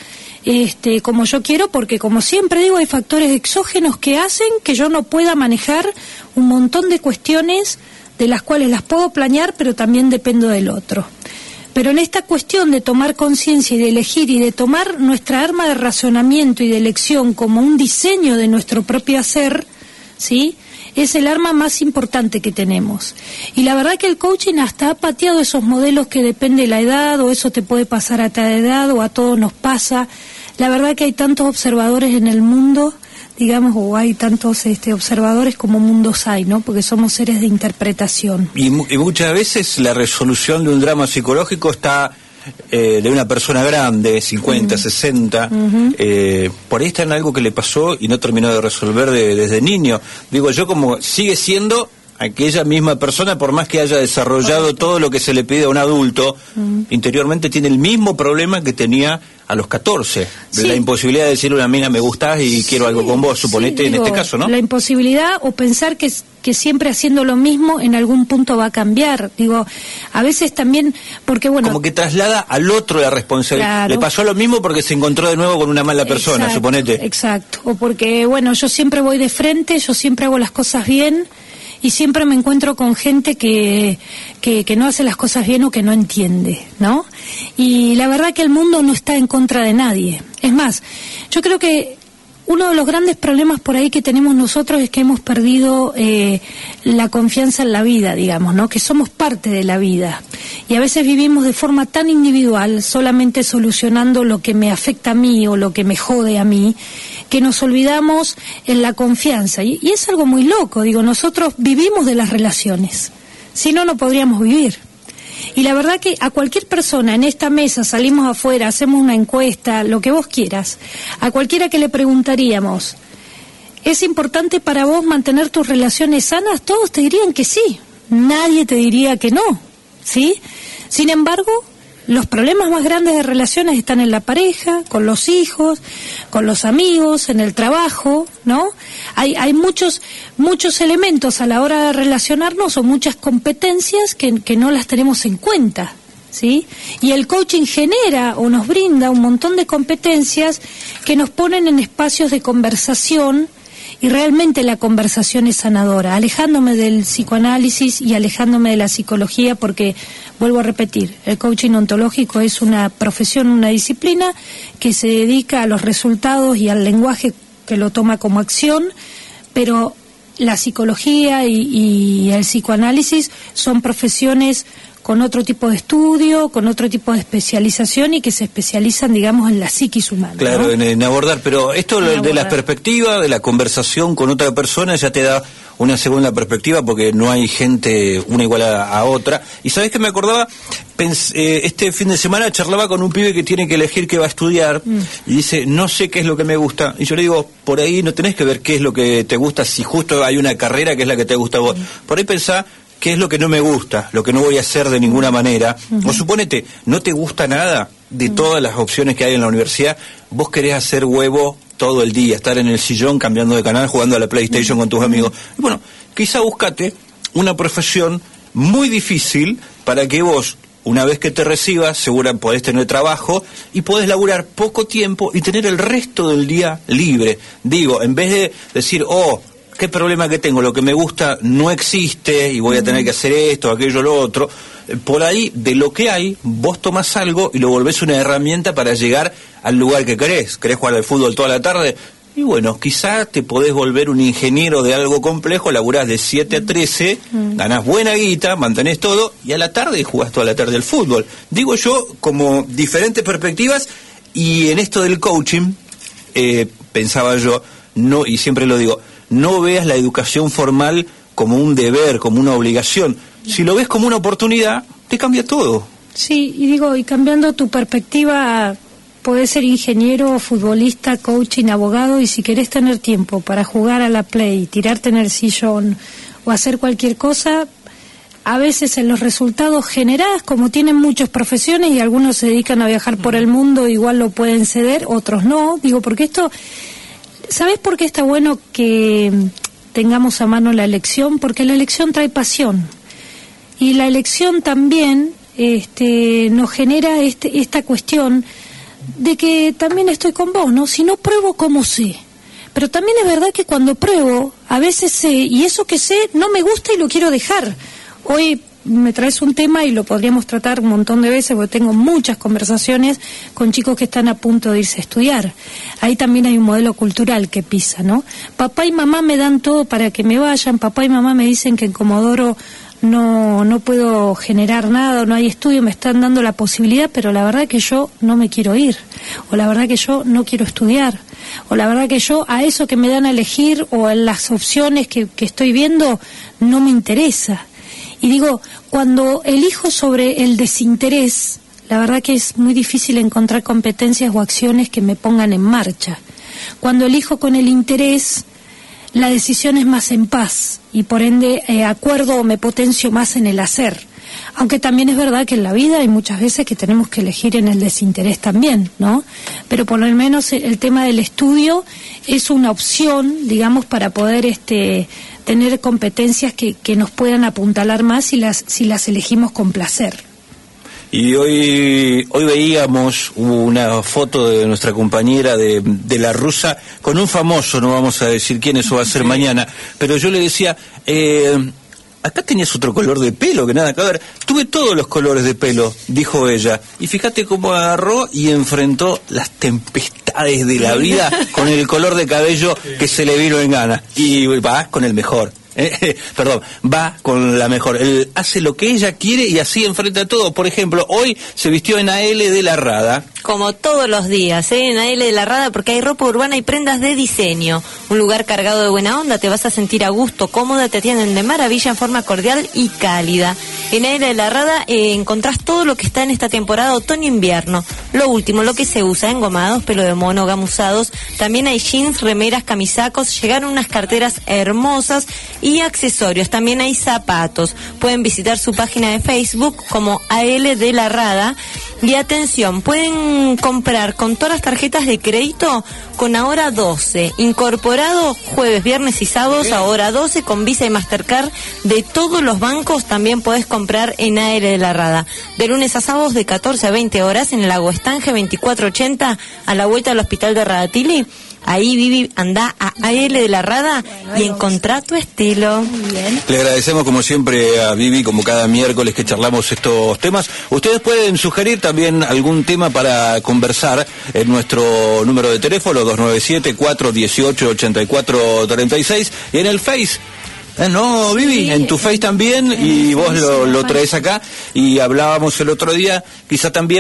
como yo quiero, porque como siempre digo, hay factores exógenos que hacen que yo no pueda manejar un montón de cuestiones de las cuales las puedo planear, pero también dependo del otro. Pero en esta cuestión de tomar conciencia y de elegir y de tomar nuestra arma de razonamiento y de elección como un diseño de nuestro propio hacer, ¿sí?, es el arma más importante que tenemos. Y la verdad que el coaching hasta ha pateado esos modelos que depende de la edad, o eso te puede pasar a tal edad, o a todos nos pasa. La verdad que hay tantos observadores en el mundo, digamos, o hay tantos observadores como mundos hay, ¿no? Porque somos seres de interpretación. Y muchas veces la resolución de un drama psicológico está de una persona grande, 50, 60, por ahí está en algo que le pasó y no terminó de resolver desde niño. Digo yo, como sigue siendo aquella misma persona, por más que haya desarrollado todo lo que se le pide a un adulto, interiormente tiene el mismo problema que tenía a los 14, de la imposibilidad de decirle a una mina, me gustás y quiero algo con vos, suponete, digo, en este caso, ¿no? La imposibilidad, o pensar que siempre haciendo lo mismo en algún punto va a cambiar. Digo, a veces también, porque bueno... Como que traslada al otro la responsabilidad. Claro. Le pasó lo mismo porque se encontró de nuevo con una mala persona, suponete. Exacto, o porque, bueno, yo siempre voy de frente, yo siempre hago las cosas bien, y siempre me encuentro con gente que no hace las cosas bien o que no entiende, ¿no? Y la verdad que el mundo no está en contra de nadie. Es más, yo creo que uno de los grandes problemas por ahí que tenemos nosotros es que hemos perdido la confianza en la vida, digamos, ¿no? Que somos parte de la vida. Y a veces vivimos de forma tan individual, solamente solucionando lo que me afecta a mí o lo que me jode a mí, que nos olvidamos en la confianza. Y es algo muy loco, digo, nosotros vivimos de las relaciones. Si no, no podríamos vivir. Y la verdad que a cualquier persona en esta mesa, salimos afuera, hacemos una encuesta, lo que vos quieras, a cualquiera que le preguntaríamos, ¿es importante para vos mantener tus relaciones sanas? Todos te dirían que sí, nadie te diría que no, ¿sí? Sin embargo, los problemas más grandes de relaciones están en la pareja, con los hijos, con los amigos, en el trabajo, ¿no? Hay muchos elementos a la hora de relacionarnos, o muchas competencias que no las tenemos en cuenta, ¿sí? Y el coaching genera o nos brinda un montón de competencias que nos ponen en espacios de conversación, y realmente la conversación es sanadora, alejándome del psicoanálisis y alejándome de la psicología, porque, vuelvo a repetir, el coaching ontológico es una profesión, una disciplina que se dedica a los resultados y al lenguaje que lo toma como acción, pero la psicología y el psicoanálisis son profesiones con otro tipo de estudio, con otro tipo de especialización, y que se especializan, digamos, en la psiquis humana. Claro, ¿no? en abordar, pero esto de la perspectiva, de la conversación con otra persona, ya te da una segunda perspectiva porque no hay gente una igual a otra. Y ¿sabés qué me acordaba? Este fin de semana charlaba con un pibe que tiene que elegir qué va a estudiar y dice, no sé qué es lo que me gusta. Y yo le digo, por ahí no tenés que ver qué es lo que te gusta, si justo hay una carrera que es la que te gusta a vos. Por ahí pensá qué es lo que no me gusta, lo que no voy a hacer de ninguna manera. O suponete, no te gusta nada de todas las opciones que hay en la universidad, vos querés hacer huevo todo el día, estar en el sillón cambiando de canal, jugando a la PlayStation con tus amigos. Y bueno, quizá buscate una profesión muy difícil para que vos, una vez que te recibas, segura podés tener trabajo y podés laburar poco tiempo y tener el resto del día libre. Digo, en vez de decir, qué problema que tengo, lo que me gusta no existe y voy a tener que hacer esto, aquello, lo otro. Por ahí, de lo que hay, vos tomás algo y lo volvés una herramienta para llegar al lugar que querés. ¿Querés jugar al fútbol toda la tarde? Y bueno, quizá te podés volver un ingeniero de algo complejo, laburás de 7 a 13, ganás buena guita, mantenés todo, y a la tarde jugás toda la tarde al fútbol. Digo yo, como diferentes perspectivas, y en esto del coaching, pensaba yo, no, y siempre lo digo, no veas la educación formal como un deber, como una obligación. Si lo ves como una oportunidad, te cambia todo. Sí, y cambiando tu perspectiva, podés ser ingeniero, futbolista, coaching, abogado, y si querés tener tiempo para jugar a la Play, tirarte en el sillón o hacer cualquier cosa, a veces en los resultados generás, como tienen muchas profesiones y algunos se dedican a viajar por el mundo, igual lo pueden ceder, otros no. Porque esto, ¿sabés por qué está bueno que tengamos a mano la elección? Porque la elección trae pasión. Y la elección también nos genera esta cuestión de que también estoy con vos, ¿no? Si no pruebo, ¿cómo sé? Pero también es verdad que cuando pruebo, a veces sé, y eso que sé no me gusta y lo quiero dejar. Hoy me traes un tema y lo podríamos tratar un montón de veces porque tengo muchas conversaciones con chicos que están a punto de irse a estudiar. Ahí también hay un modelo cultural que pisa, ¿no? Papá y mamá me dan todo para que me vayan, papá y mamá me dicen que en Comodoro no puedo generar nada, no hay estudio, me están dando la posibilidad, pero la verdad que yo no me quiero ir, o la verdad que yo no quiero estudiar, o la verdad que yo a eso que me dan a elegir o en las opciones que estoy viendo no me interesa. Y digo, cuando elijo sobre el desinterés, la verdad que es muy difícil encontrar competencias o acciones que me pongan en marcha. Cuando elijo con el interés, la decisión es más en paz y por ende acuerdo o me potencio más en el hacer. Aunque también es verdad que en la vida hay muchas veces que tenemos que elegir en el desinterés también, ¿no? Pero por lo menos el tema del estudio es una opción, digamos, para poder tener competencias que nos puedan apuntalar más si las elegimos con placer. Y hoy veíamos una foto de nuestra compañera de la rusa con un famoso, no vamos a decir quién, eso va a ser mañana, pero yo le decía, acá tenías otro color de pelo que nada que ver. Tuve todos los colores de pelo, dijo ella, y fíjate cómo agarró y enfrentó las tempestades de la vida con el color de cabello que se le vino en gana, y va con el mejor. Va con la mejor. Él hace lo que ella quiere y así enfrenta todo. Por ejemplo, hoy se vistió en AL de la Rada. Como todos los días, en AL de la Rada, porque hay ropa urbana y prendas de diseño. Un lugar cargado de buena onda, te vas a sentir a gusto, cómoda, te atienden de maravilla en forma cordial y cálida. En AL de la Rada encontrás todo lo que está en esta temporada otoño-invierno. Lo último, lo que se usa, engomados, pelo de mono, gamuzados. También hay jeans, remeras, camisacos. Llegaron unas carteras hermosas y accesorios. También hay zapatos. Pueden visitar su página de Facebook como AL de la Rada. Y atención, pueden comprar con todas las tarjetas de crédito con ahora 12, incorporado jueves, viernes y sábados a hora 12 con Visa y Mastercard de todos los bancos. También podés comprar en AL de la Rada. De lunes a sábados de 14 a 20 horas en el Lago Estange 2480 a la vuelta del Hospital de Radatili. Ahí, Vivi, anda a AL de la Rada y encontrá tu estilo. Le agradecemos como siempre a Vivi, como cada miércoles que charlamos estos temas. Ustedes pueden sugerir también algún tema para conversar en nuestro número de teléfono 297-418-8436 y en el Face. No, Vivi, sí, en tu Face también, y vos lo traes acá, y hablábamos el otro día, quizá también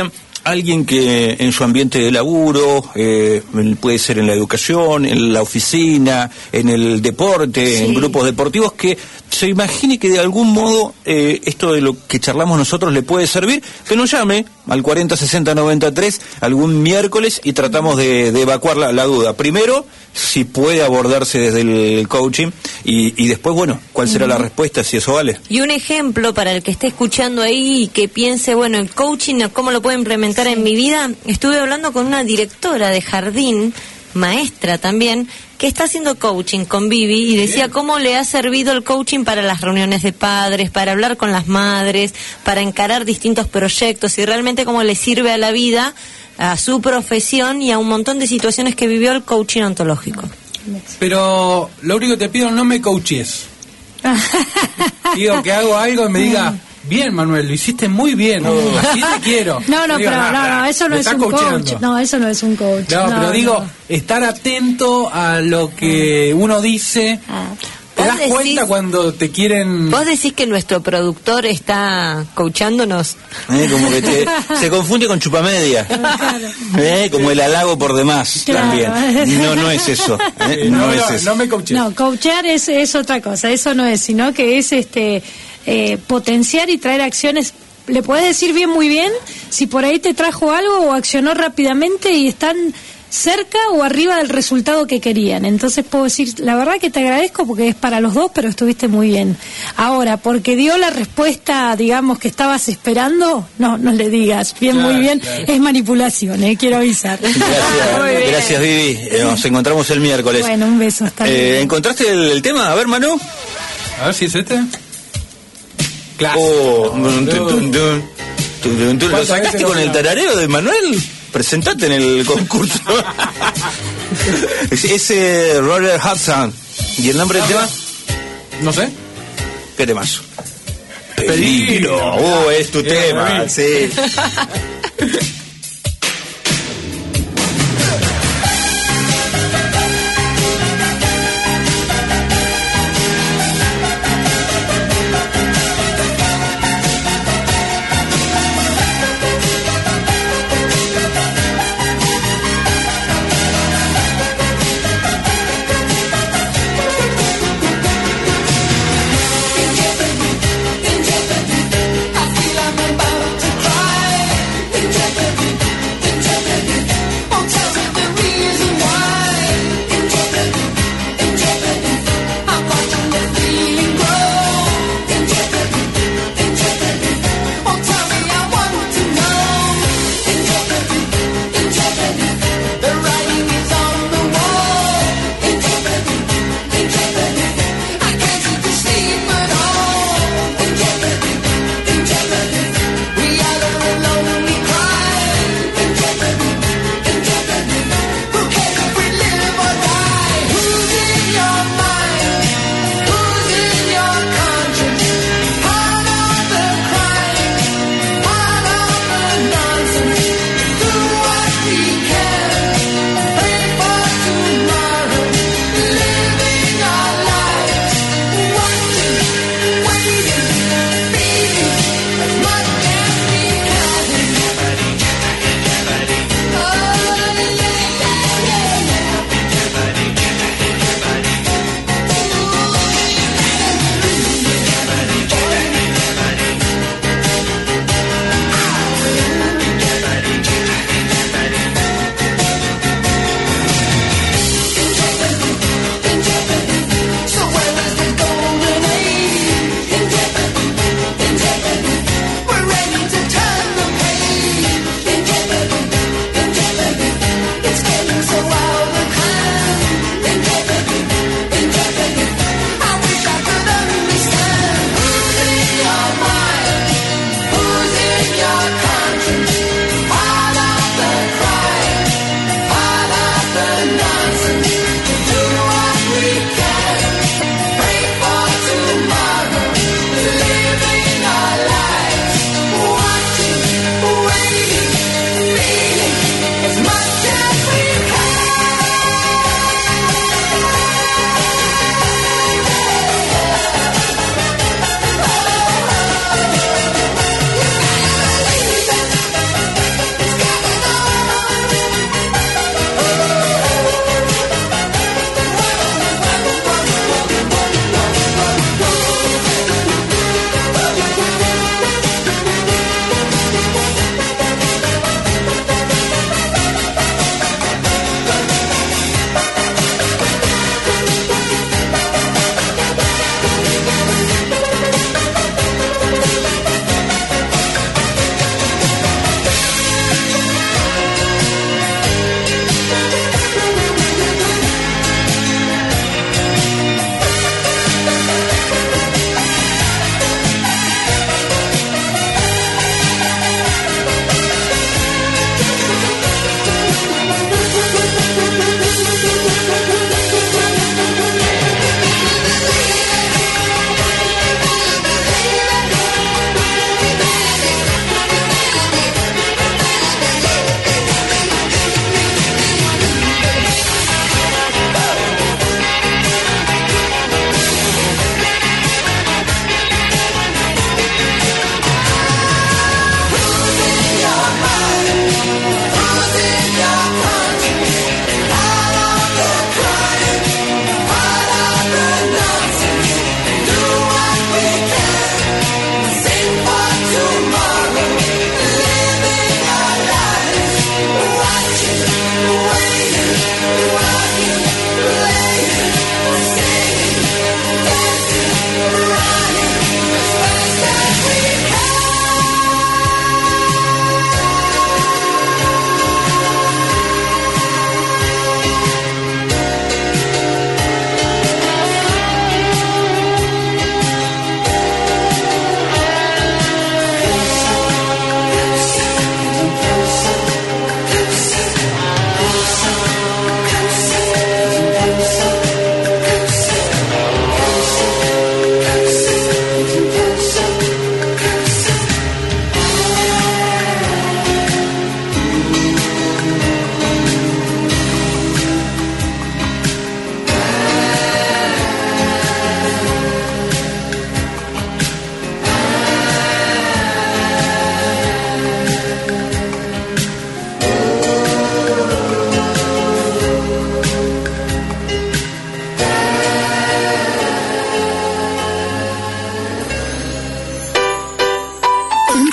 alguien que en su ambiente de laburo, puede ser en la educación, en la oficina, en el deporte, en grupos deportivos, que se imagine que de algún modo esto de lo que charlamos nosotros le puede servir, que nos llame al 406093 algún miércoles y tratamos de evacuar la duda. Primero, si puede abordarse desde el coaching y después, bueno, cuál será la respuesta, si eso vale. Y un ejemplo para el que esté escuchando ahí y que piense, bueno, el coaching, ¿cómo lo puedo implementar en mi vida? Estuve hablando con una directora de jardín, maestra también, que está haciendo coaching con Vivi y decía cómo le ha servido el coaching para las reuniones de padres, para hablar con las madres, para encarar distintos proyectos y realmente cómo le sirve a la vida, a su profesión y a un montón de situaciones que vivió el coaching ontológico. Pero lo único que te pido, no me coaches. Digo que hago algo y me diga, bien, Manuel, lo hiciste muy bien, así te quiero. No, digo, pero no, eso no es un coach. No, eso no es un coach. No, pero digo, estar atento a lo que uno dice. ¿Te das cuenta cuando te quieren...? ¿Vos decís que nuestro productor está coachándonos? Como que se confunde con chupamedia. Como el halago por demás también. No es eso. No es eso. No me coaches. No, coachar es otra cosa. Eso no es, sino que es potenciar y traer acciones. Le podés decir bien, muy bien, si por ahí te trajo algo o accionó rápidamente y están cerca o arriba del resultado que querían. Entonces puedo decir, la verdad que te agradezco porque es para los dos, pero estuviste muy bien. Ahora, porque dio la respuesta, digamos, que estabas esperando, no le digas, bien, claro, muy bien, claro. Es manipulación, quiero avisar. Gracias Vivi, nos encontramos el miércoles. Bueno, un beso, hasta luego. ¿Encontraste el tema? A ver, Manu. A ver si es este. Claro. ¿Lo sacaste con el tarareo de Manuel? Presentate en el concurso. Ese Roger Hudson. ¿Y el nombre del tema? No sé. ¿Qué temazo? Peligro. Es tu tema. Sí. In jeopardy, I feel I'm about to cry. In jeopardy.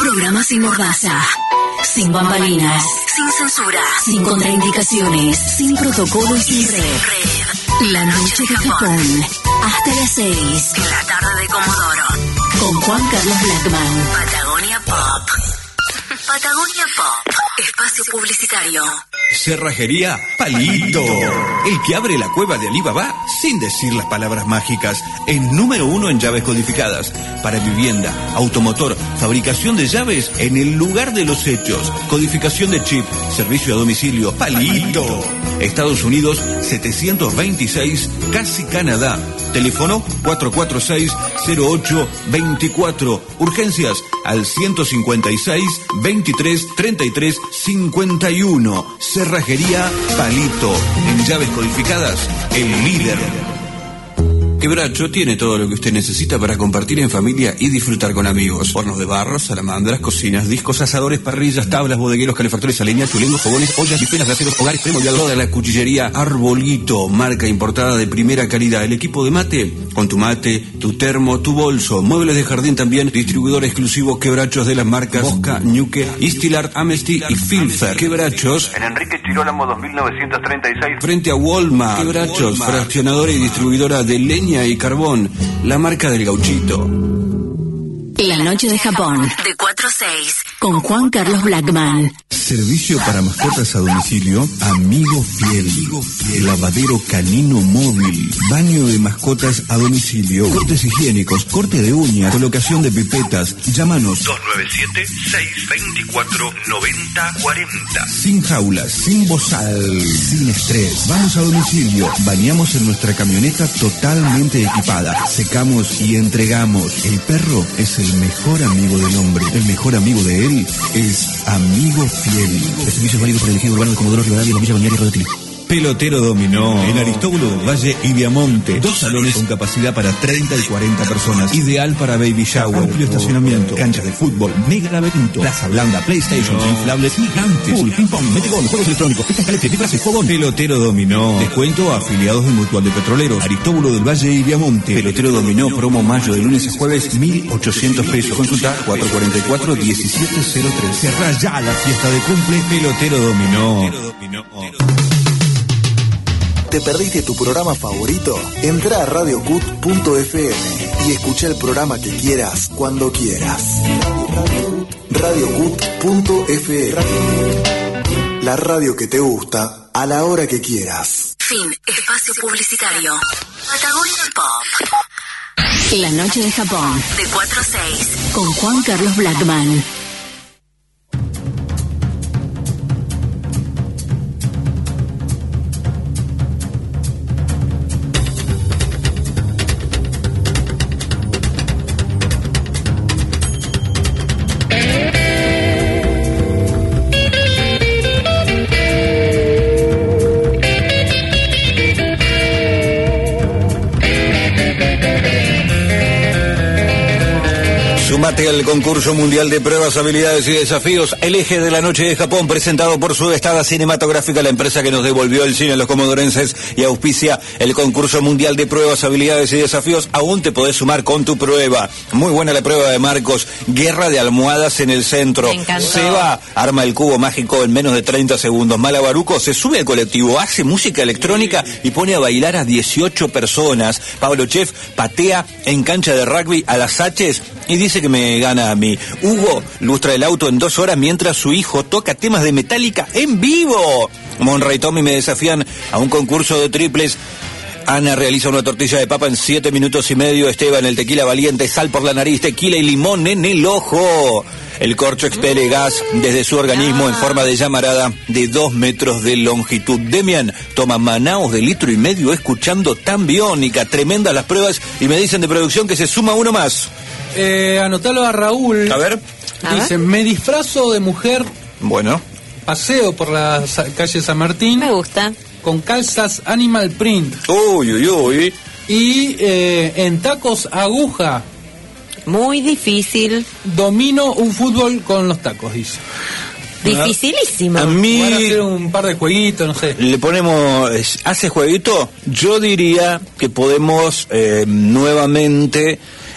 Programa sin mordaza, sin bambalinas, sin censura, sin contraindicaciones, sin protocolo y sin red. La noche de Japón, hasta las 6. En la tarde de Comodoro. Con Juan Carlos Blackman. Patagonia Pop. Patagonia Pop. Espacio publicitario. Cerrajería Palito. El que abre la cueva de Alibaba sin decir las palabras mágicas. Es número 1 en llaves codificadas. Para vivienda, automotor, fabricación de llaves en el lugar de los hechos. Codificación de chip, servicio a domicilio. Palito. Estados Unidos 726, casi Canadá. Teléfono 446-0824. Urgencias al 156 23 33 51. Cerrajería Palito. En llaves codificadas, el líder. Quebracho tiene todo lo que usted necesita para compartir en familia y disfrutar con amigos. Hornos de barro, salamandras, cocinas, discos, asadores, parrillas, tablas, bodegueros, calefactores a leña, chulengos, fogones, ollas, bifelas de aceros, hogares, premoldeador de la cuchillería Arbolito, marca importada de primera calidad. El equipo de mate, con tu mate, tu termo, tu bolso. Muebles de jardín también, distribuidor exclusivo Quebrachos de las marcas Bosca, Ñuque, Istilart, Amnesty y Filfer. Quebrachos En Enrique Chirolamo 2936. frente a Walmart. Quebrachos, fraccionadora y distribuidora de leña y carbón, la marca del gauchito. La noche de Japón, de 4 a 6, con Juan Carlos Blackman. Servicio para mascotas a domicilio, Amigo Fiel. Lavadero canino móvil. Baño de mascotas a domicilio. Cortes higiénicos, corte de uñas, colocación de pipetas. Llámanos 297-624-9040. sin jaulas, sin bozal, sin estrés. Vamos a domicilio. Bañamos en nuestra camioneta totalmente equipada. Secamos y entregamos. El perro es el mejor amigo del hombre. El mejor amigo de él es Amigo Fiel. El servicio es válido por el ejido urbano de Comodoro Rivadavia, la Villa Balnearia Rodotili. Pelotero dominó en Aristóbulo del Valle y Viamonte. 2 salones con capacidad para 30 y 40 personas. Ideal para baby shower. Amplio estacionamiento. Canchas de fútbol. Mega laberinto. Plaza blanda. PlayStation. Inflables gigantes. Pool, ping pong, metegol, juegos electrónicos. Pistas calientes, disfraces, fogón. Pelotero dominó. Descuento a afiliados del Mutual de Petroleros. Aristóbulo del Valle y Viamonte. Pelotero dominó. Promo mayo de lunes a jueves. 1.800 pesos. Consulta 444-1703. Cerrá ya la fiesta de cumple. Pelotero dominó. ¿Te perdiste tu programa favorito? Entrá a radiocut.fm y escucha el programa que quieras, cuando quieras. radiocut.fm. La radio que te gusta, a la hora que quieras. Fin. Espacio publicitario. Patagonia Pop. La noche de Japón, de 4 a 6, con Juan Carlos Blackman. Sumate al concurso mundial de pruebas, habilidades y desafíos, el eje de la noche de Japón, presentado por Subestada Cinematográfica, la empresa que nos devolvió el cine a los comodorenses y auspicia el concurso mundial de pruebas, habilidades y desafíos. Aún te podés sumar con tu prueba. Muy buena la prueba de Marcos. Guerra de almohadas en el centro. Me encantó. Seba arma el cubo mágico en menos de 30 segundos. Malabaruco se sube al colectivo, hace música electrónica y pone a bailar a 18 personas. Pablo Chef patea en cancha de rugby a las H's y dice que me gana a mí. Hugo lustra el auto en 2 horas mientras su hijo toca temas de Metallica en vivo. Monra y Tommy me desafían a un concurso de triples. Ana realiza una tortilla de papa en 7 minutos y medio. Esteban, el tequila valiente, sal por la nariz, tequila y limón en el ojo. El corcho expele gas desde su organismo en forma de llamarada de 2 metros de longitud. Demian toma Manaos de 1,5 litros escuchando Tan Biónica. Tremendas las pruebas y me dicen de producción que se suma uno más. Anotalo a Raúl. A ver. Dice, me disfrazo de mujer. Bueno. Paseo por la calle San Martín. Me gusta. Con calzas Animal Print. Uy, uy, uy. Y en tacos aguja. Muy difícil. Domino un fútbol con los tacos, dice. Dificilísimo. A mí Van a hacer un par de jueguitos, no sé. le ponemos, ¿hace jueguito? Yo diría que podemos nuevamente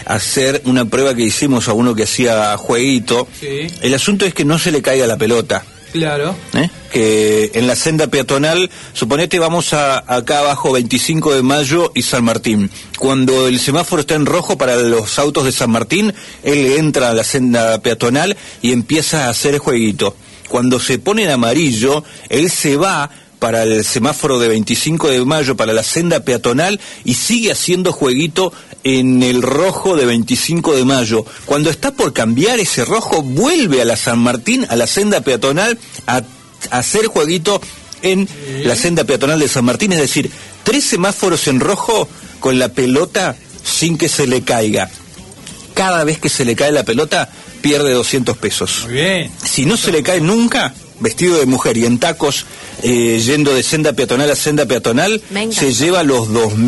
hacer una prueba que hicimos a uno que hacía jueguito. Sí. El asunto es que no se le caiga la pelota. Claro. Que en la senda peatonal, suponete vamos acá abajo 25 de mayo y San Martín. Cuando el semáforo está en rojo para los autos de San Martín, él entra a la senda peatonal y empieza a hacer jueguito. Cuando se pone en amarillo, él se va para el semáforo de 25 de mayo, para la senda peatonal, y sigue haciendo jueguito en el rojo de 25 de mayo. Cuando está por cambiar ese rojo, vuelve a la San Martín, a la senda peatonal, a hacer jueguito en la senda peatonal de San Martín. Es decir, 3 semáforos en rojo con la pelota sin que se le caiga. Cada vez que se le cae la pelota, pierde 200 pesos. Muy bien. Si no se le cae nunca, vestido de mujer y en tacos, yendo de senda peatonal a senda peatonal, se lleva los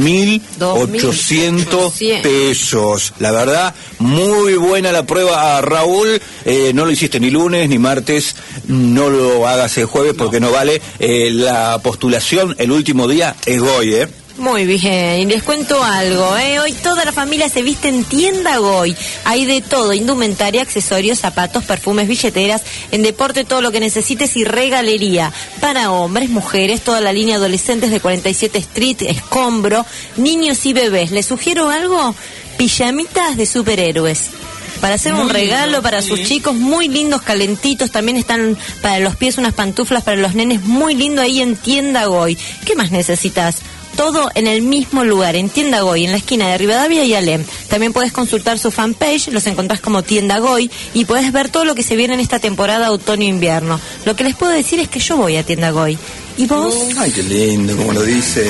2.800 pesos. La verdad, muy buena la prueba, Raúl. No lo hiciste ni lunes ni martes, no lo hagas el jueves porque no vale. La postulación, el último día, es Goy, Muy bien, y les cuento algo, hoy toda la familia se viste en Tienda Goy. Hay de todo, indumentaria, accesorios, zapatos, perfumes, billeteras, en deporte todo lo que necesites y regalería. Para hombres, mujeres, toda la línea adolescentes de 47 Street, escombro, niños y bebés. ¿Les sugiero algo? Pijamitas de superhéroes. Para hacer un regalo para sus chicos, muy lindos, calentitos. También están para los pies unas pantuflas para los nenes, muy lindo ahí en Tienda Goy. ¿Qué más necesitas? Todo en el mismo lugar, en Tienda Goy, en la esquina de Rivadavia y Alem. También puedes consultar su fanpage, los encontrás como Tienda Goy, y puedes ver todo lo que se viene en esta temporada otoño-invierno. Lo que les puedo decir es que yo voy a Tienda Goy. ¿Y vos? Ay, qué lindo, como lo dice.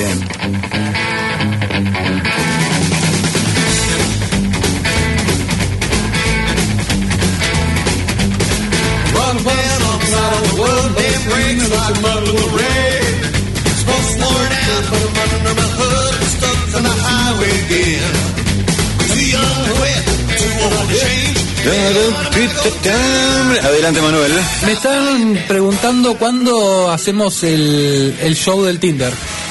Adelante, Manuel. Me están preguntando cuándo hacemos el show del Tinder.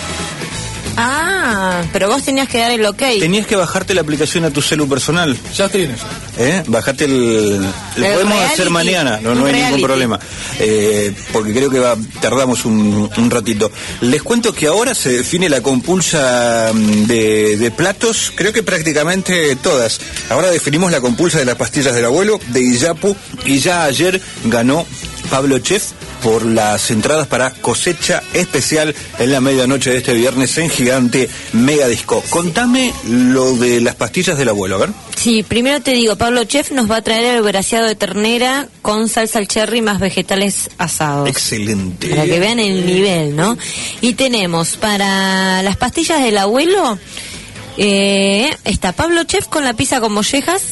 Ah, pero vos tenías que dar el ok. Tenías que bajarte la aplicación a tu celu personal. Ya tienes. Bajate lo podemos reality, hacer mañana, no hay reality. ningún problema. Porque creo que tardamos un ratito. Les cuento que ahora se define la compulsa de platos, creo que prácticamente todas. Ahora definimos la compulsa de las pastillas del abuelo, de Iyapu, y ya ayer ganó Pablo Chef por las entradas para Cosecha Especial en la medianoche de este viernes en Gigante Mega Disco. Contame lo de las pastillas del abuelo, a ver. Sí, primero te digo, Pablo Chef nos va a traer el braseado de ternera con salsa al cherry más vegetales asados. Excelente. Para que vean el nivel, ¿no? Y tenemos para las pastillas del abuelo, está Pablo Chef con la pizza con mollejas,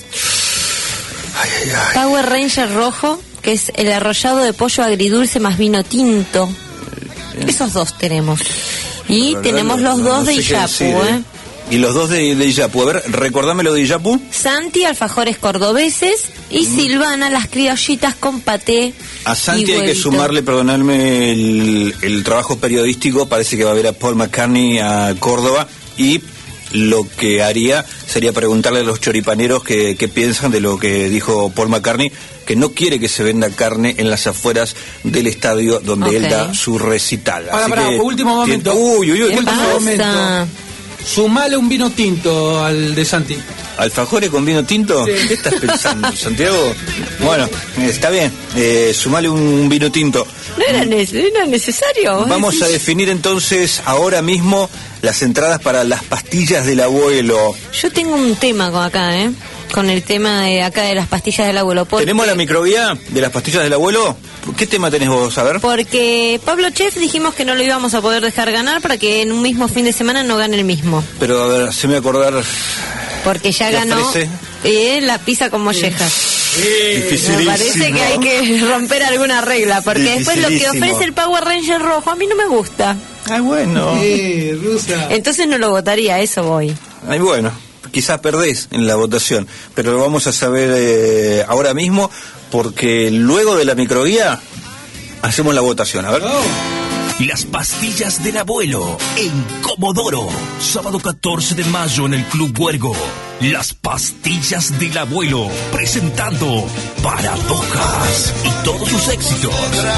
Power Ranger rojo, que es el arrollado de pollo agridulce más vino tinto. Esos dos tenemos. Y tenemos los dos de Iyapu, Y los dos de Iyapu. A ver, recordame lo de Iyapu. Santi, alfajores cordobeses, y Silvana, las criollitas con paté. A Santi y hay que huevito. sumarle, perdonadme, el trabajo periodístico. Parece que va a ver a Paul McCartney a Córdoba, y lo que haría sería preguntarle a los choripaneros qué piensan de lo que dijo Paul McCartney, que no quiere que se venda carne en las afueras del estadio donde él da su recital. Para, último momento. Último momento. Sumale un vino tinto al de Santi. ¿Alfajores con vino tinto? Sí. ¿Qué estás pensando, Santiago? Bueno, está bien, sumale un vino tinto. No era necesario. Vamos a definir entonces ahora mismo las entradas para las pastillas del abuelo. Yo tengo un tema con acá, con el tema de acá de las pastillas del abuelo. ¿Tenemos la microvía de las pastillas del abuelo? ¿Qué tema tenés vos? A ver. Porque Pablo Chef dijimos que no lo íbamos a poder dejar ganar para que en un mismo fin de semana no gane el mismo. Pero a ver, se me acordar. Porque ya ganó la pizza con mollejas. Dificilísimo. Me parece que hay que romper alguna regla, porque después lo que ofrece el Power Ranger rojo a mí no me gusta. Ay, bueno. Rusa. Entonces no lo votaría, a eso voy. Ay, bueno. Quizás perdés en la votación, pero lo vamos a saber ahora mismo, porque luego de la microguía hacemos la votación. A ver. Las pastillas del abuelo en Comodoro. Sábado 14 de mayo en el Club Huergo. Las pastillas del abuelo presentando Paradojas y todos sus éxitos.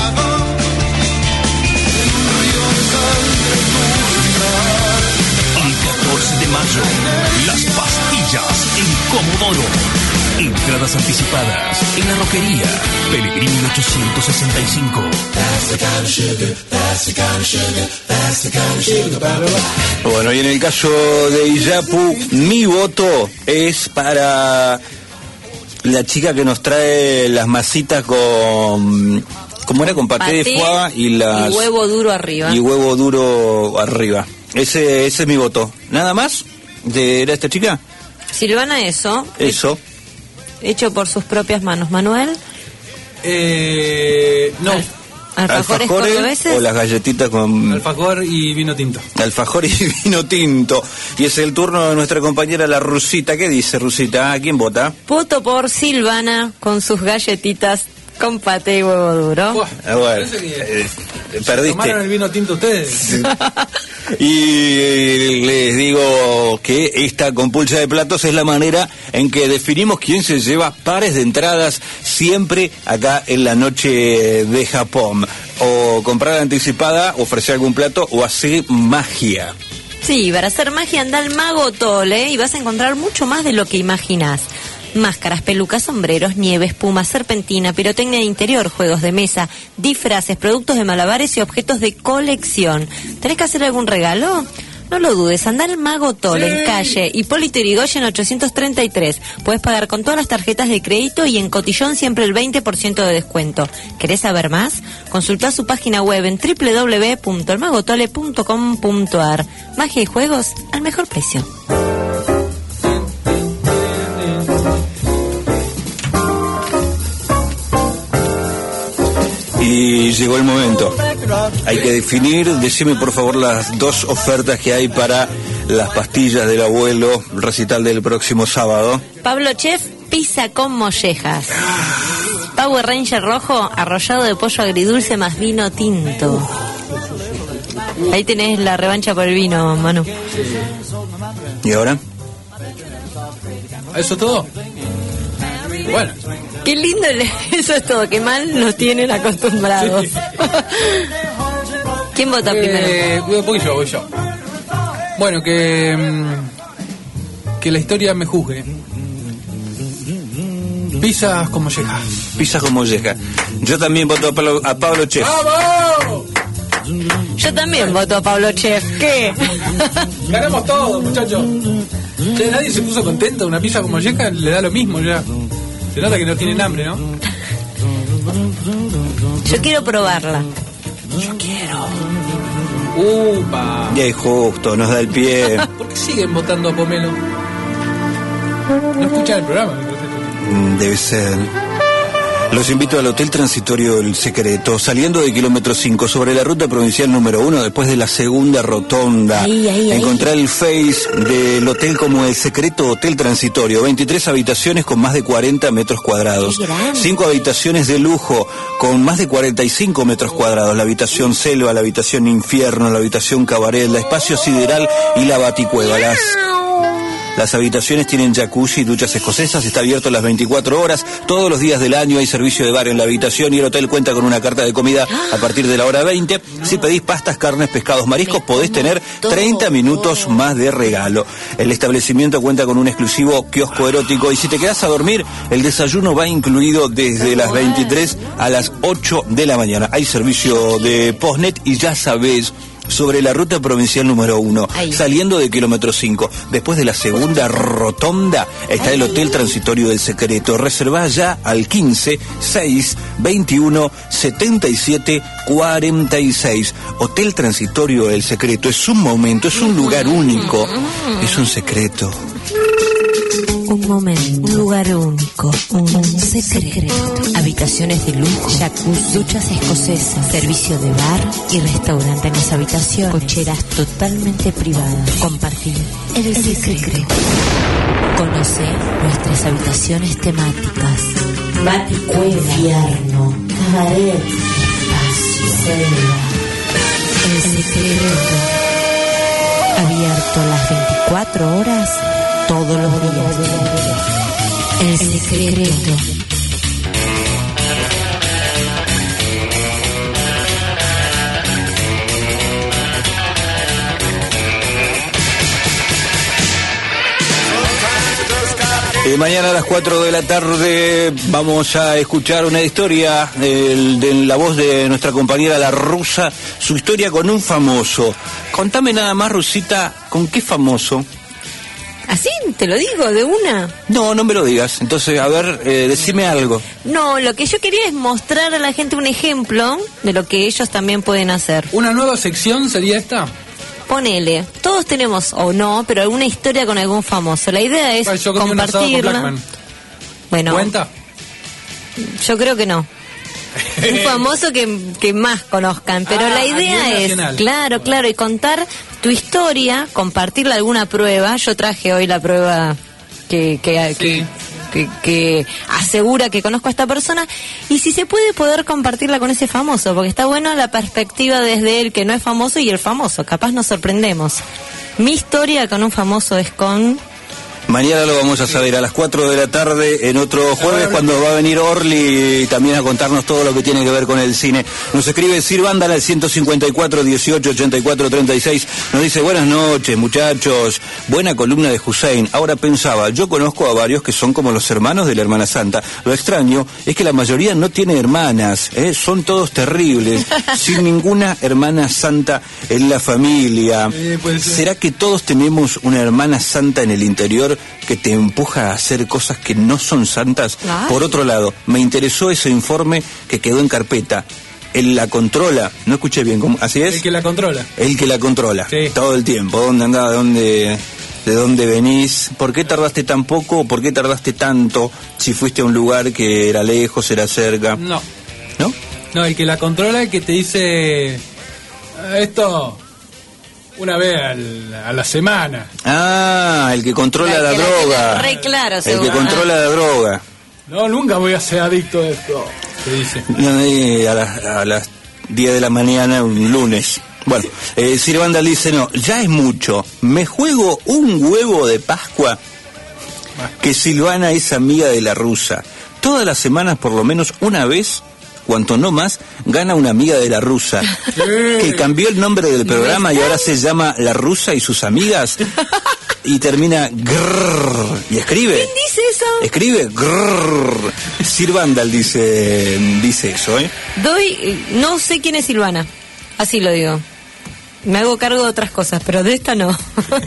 El 14 de mayo, las pastillas en Comodoro. Entradas anticipadas en la Roquería Pellegrini 865. Bueno, y en el caso de Iyapu, mi voto es para la chica que nos trae las masitas con... ¿Cómo era? Con paté de foie y huevo duro arriba. Y huevo duro arriba. Ese es mi voto. ¿Nada más? ¿Era esta chica? Silvana, eso. Eso. Hecho por sus propias manos. ¿Manuel? No. ¿Alfajores cordobeses? O las galletitas con... Alfajor y vino tinto. Alfajor y vino tinto. Y es el turno de nuestra compañera la Rusita. ¿Qué dice Rusita? ¿A quién vota? Voto por Silvana con sus galletitas con paté y huevo duro. Bueno, perdiste. ¿Tomaron el vino tinto ustedes? Y les digo que esta compulsa de platos es la manera en que definimos quién se lleva pares de entradas siempre acá en la noche de Japón. O comprar anticipada, ofrecer algún plato o hacer magia. Sí, para hacer magia anda al Mago Tole y vas a encontrar mucho más de lo que imaginás. Máscaras, pelucas, sombreros, nieve, espuma, serpentina, pirotecnia de interior, juegos de mesa, disfraces, productos de malabares y objetos de colección. ¿Tenés que hacer algún regalo? No lo dudes, anda al Mago Tole, en calle Hipólito Yrigoyen 833. Puedes pagar con todas las tarjetas de crédito y en cotillón siempre el 20% de descuento. ¿Querés saber más? Consultá su página web en www.elmagotole.com.ar. Magia y juegos al mejor precio. Y llegó el momento. Hay que definir, decime por favor las dos ofertas que hay para las pastillas del abuelo, recital del próximo sábado. Pablo Chef, pizza con mollejas. Power Ranger rojo, arrollado de pollo agridulce más vino tinto. Ahí tenés la revancha por el vino, Manu. ¿Y ahora? ¿Eso es todo? Bueno. Qué lindo, eso es todo, qué mal nos tienen acostumbrados. Sí. ¿Quién vota primero? Voy yo. Bueno, que la historia me juzgue. Pizzas con molleja. Pizzas con molleja. Yo también voto a Pablo Chef. ¡Vamos! Yo también voto a Pablo Chef. ¿Qué? Ganamos todos, muchachos. Nadie se puso contento. Una pizza con molleja le da lo mismo ya. Se nota que no tienen hambre, ¿no? Yo quiero probarla. Yo quiero. ¡Upa! Y ahí justo, nos da el pie. ¿Por qué siguen votando a Pomelo? No escuchan el programa. Debe ser. Los invito al Hotel Transitorio El Secreto, saliendo de kilómetro 5, sobre la ruta provincial número 1, después de la segunda rotonda. Encontrar el Face del hotel como El Secreto Hotel Transitorio. 23 habitaciones con más de 40 metros cuadrados. 5 habitaciones de lujo con más de 45 metros cuadrados. La habitación Selva, la habitación Infierno, la habitación Cabaret, la Espacio Sideral y la Baticueva. Las habitaciones tienen jacuzzi y duchas escocesas, está abierto las 24 horas, todos los días del año hay servicio de bar en la habitación y el hotel cuenta con una carta de comida a partir de la hora 20. Si pedís pastas, carnes, pescados, mariscos, podés tener 30 minutos más de regalo. El establecimiento cuenta con un exclusivo kiosco erótico y si te quedás a dormir, el desayuno va incluido desde las 23 a las 8 de la mañana. Hay servicio de postnet y ya sabés, sobre la ruta provincial número 1, saliendo de kilómetro 5, después de la segunda rotonda, está el Hotel Transitorio del Secreto. Reservá ya al 15 6 21 77 46. Hotel Transitorio del Secreto. Es un momento, es un lugar único, es un secreto. Un momento, un lugar único, un secreto. Habitaciones de lujo, jacuzzi, duchas escocesas, servicio de bar y restaurante en las habitaciones, cocheras totalmente privadas. Compartir el secreto. Conoce nuestras habitaciones temáticas. Baticueva, Infierno, Cabaret, Espacio, Selva. secreto. Abierto las 24 horas, todos los días. El secreto. Mañana a las 4 de la tarde vamos a escuchar una historia de la voz de nuestra compañera La Rusa, su historia con un famoso. Contame nada más, Rusita, ¿con qué famoso? ¿Así? ¿Te lo digo de una? No, no me lo digas. Entonces, a ver, decime algo. No, lo que yo quería es mostrar a la gente un ejemplo de lo que ellos también pueden hacer. ¿Una nueva sección sería esta? Ponele, todos tenemos, o no, pero alguna historia con algún famoso. La idea es yo comí un asado con compartirla. Blackman. Bueno, ¿Cuenta? Yo creo que no. Un famoso que más conozcan, pero la idea es, claro, y contar tu historia, compartirla alguna prueba. Yo traje hoy la prueba que asegura que conozco a esta persona, y si se puede poder compartirla con ese famoso, porque está bueno la perspectiva desde él que no es famoso y el famoso, capaz nos sorprendemos. Mi historia con un famoso es con... Mañana lo vamos a saber a las 4 de la tarde en otro jueves, cuando va a venir Orly también a contarnos todo lo que tiene que ver con el cine. Nos escribe Sir Vandal al 154 18 84 36. Nos dice: buenas noches, muchachos. Buena columna de Hussein. Ahora pensaba, yo conozco a varios que son como los hermanos de la hermana santa. Lo extraño es que la mayoría no tiene hermanas, son todos terribles, sin ninguna hermana santa en la familia. ¿Será que todos tenemos una hermana santa en el interior que te empuja a hacer cosas que no son santas? Ay. Por otro lado, me interesó ese informe que quedó en carpeta. Él la controla, no escuché bien, ¿cómo? ¿Así es? El que la controla. El que la controla, sí. Todo el tiempo. ¿Dónde andaba? ¿De dónde venís? ¿Por qué tardaste tan poco? ¿Por qué tardaste tanto? Si fuiste a un lugar que era lejos, era cerca. No. ¿No? No, el que la controla, el que te dice... Esto... una vez a la semana. Ah, el que controla la droga. Re claro, el que controla la droga. No, nunca voy a ser adicto a esto. ¿Qué dice? A las 10 de la mañana, un lunes. Bueno, Sir Vandal dice: no, ya es mucho. Me juego un huevo de Pascua que Silvana es amiga de La Rusa. Todas las semanas, por lo menos una vez, cuanto no más, gana una amiga de La Rusa, que cambió el nombre del programa y ahora se llama La Rusa y sus amigas, y termina grrr, y escribe. ¿Quién dice eso? Escribe grrr. Sir Vandal dice eso, no sé quién es Silvana, así lo digo. Me hago cargo de otras cosas, pero de esta no.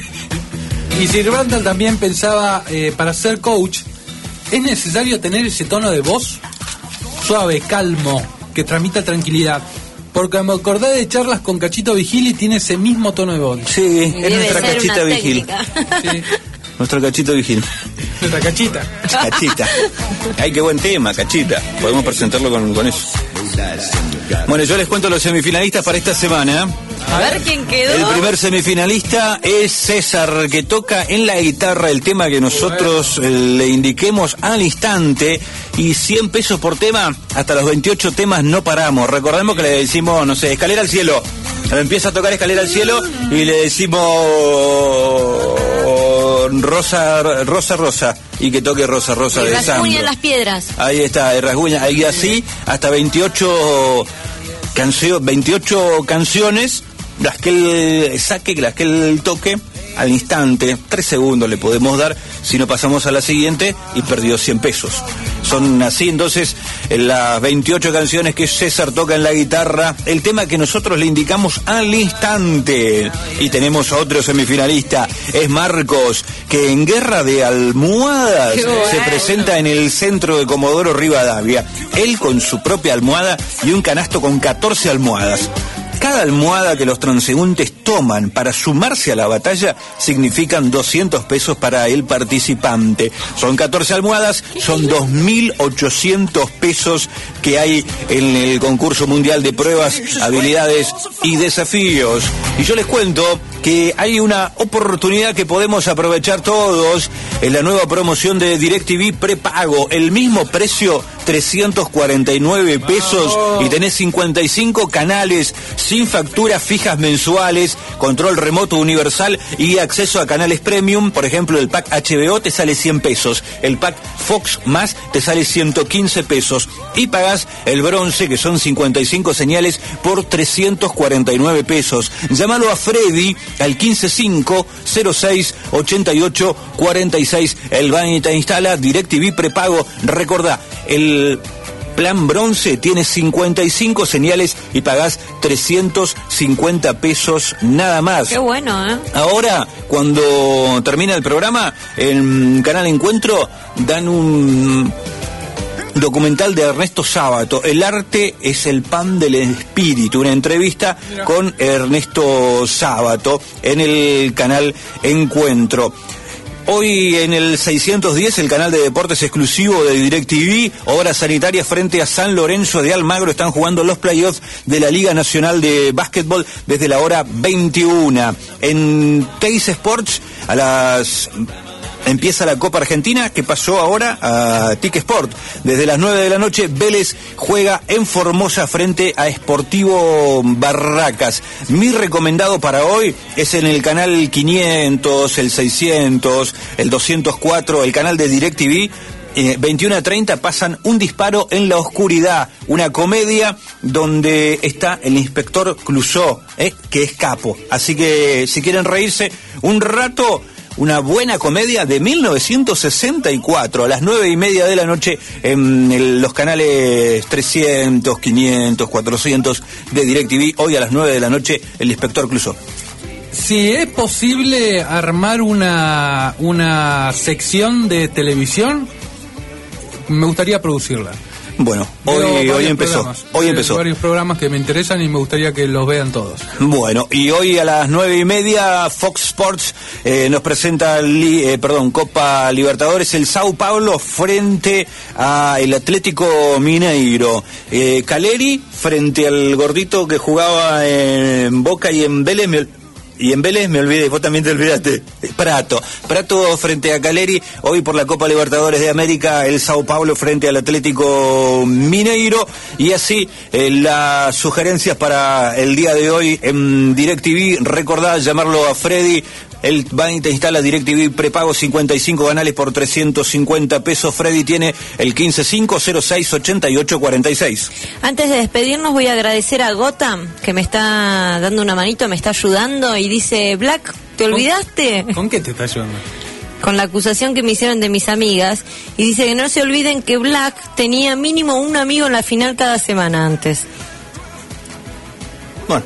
Y Sir Vandal también pensaba, para ser coach, ¿es necesario tener ese tono de voz suave, calmo, que transmita tranquilidad? Porque me acordé de charlas con Cachito Vigil y tiene ese mismo tono de voz. Sí, es nuestra Cachita Vigil. Sí. Nuestro Cachito Vigil. Nuestra Cachita. Cachita. Ay, qué buen tema, Cachita. Podemos presentarlo con eso. Bueno, yo les cuento los semifinalistas para esta semana. A ver quién quedó. El primer semifinalista es César, que toca en la guitarra el tema que nosotros le indiquemos al instante, y 100 pesos por tema. Hasta los 28 temas no paramos. Recordemos que le decimos, no sé, Escalera al Cielo. Empieza a tocar Escalera al Cielo y le decimos Rosa, y que toque Rosa de Sandro. Rasguña las piedras. Ahí está, rasguña, ahí así, hasta 28 canciones, las que él saque, las que él toque al instante. 3 segundos le podemos dar, si no pasamos a la siguiente y perdió 100 pesos. Son así, entonces, las 28 canciones que César toca en la guitarra, el tema que nosotros le indicamos al instante. Y tenemos a otro semifinalista, es Marcos, que en Guerra de Almohadas se presenta en el centro de Comodoro Rivadavia. Él con su propia almohada y un canasto con 14 almohadas. Cada almohada que los transeúntes toman para sumarse a la batalla significan 200 pesos para el participante. Son 14 almohadas, son 2.800 pesos que hay en el concurso mundial de pruebas, habilidades y desafíos. Y yo les cuento que hay una oportunidad que podemos aprovechar todos en la nueva promoción de DirecTV prepago. El mismo precio, 349 pesos, y tenés 55 canales sin facturas fijas mensuales, control remoto universal y acceso a canales premium. Por ejemplo, el pack HBO te sale 100 pesos, el pack Fox Más te sale 115 pesos y pagás el bronce, que son 55 señales, por 349 pesos. Llámalo a Freddy al 155-06-88-46. El Bani te instala DirecTV prepago. Recordá, el plan bronce tiene 55 señales y pagás 350 pesos nada más. Qué bueno, ¿eh? Ahora, cuando termina el programa, en Canal Encuentro dan un documental de Ernesto Sábato, El arte es el pan del espíritu, una entrevista con Ernesto Sábato en el Canal Encuentro. Hoy en el 610, el canal de deportes exclusivo de DirecTV, Obras Sanitarias frente a San Lorenzo de Almagro, están jugando los playoffs de la Liga Nacional de Básquetbol desde la hora 21. En Teis Sports, empieza la Copa Argentina, que pasó ahora a TIC Sport. Desde las 9 de la noche, Vélez juega en Formosa frente a Sportivo Barracas. Mi recomendado para hoy es en el canal 500, el 600, el 204, el canal de DirecTV. 21 a 30 pasan Un disparo en la oscuridad, una comedia donde está el inspector Clouseau, que es capo. Así que si quieren reírse un rato, una buena comedia de 1964, a las 9:30 de la noche en los canales 300, 500, 400 de DirecTV. Hoy a las 9 de la noche, el inspector Clouseau. Si es posible armar una sección de televisión, me gustaría producirla. Bueno, hoy empezó. Varios programas que me interesan y me gustaría que los vean todos. Bueno, y hoy a las 9:30 Fox Sports nos presenta Copa Libertadores, el Sao Paulo frente al Atlético Mineiro. Caleri frente al gordito que jugaba en Boca y en Vélez. Y en Vélez me olvidé, vos también te olvidaste. Prato frente a Caleri. Hoy por la Copa Libertadores de América, el Sao Paulo frente al Atlético Mineiro. Y así las sugerencias para el día de hoy en DirecTV. Recordá llamarlo a Freddy. Él va y te instala DirecTV prepago, 55 canales por 350 pesos. Freddy tiene el 155-06-88-46. Antes de despedirnos voy a agradecer a Gotham, que me está dando una manito, me está ayudando, y dice: Black, ¿te olvidaste? ¿Con qué te está ayudando? Con la acusación que me hicieron de mis amigas, y dice que no se olviden que Black tenía mínimo un amigo en la final cada semana antes. Bueno.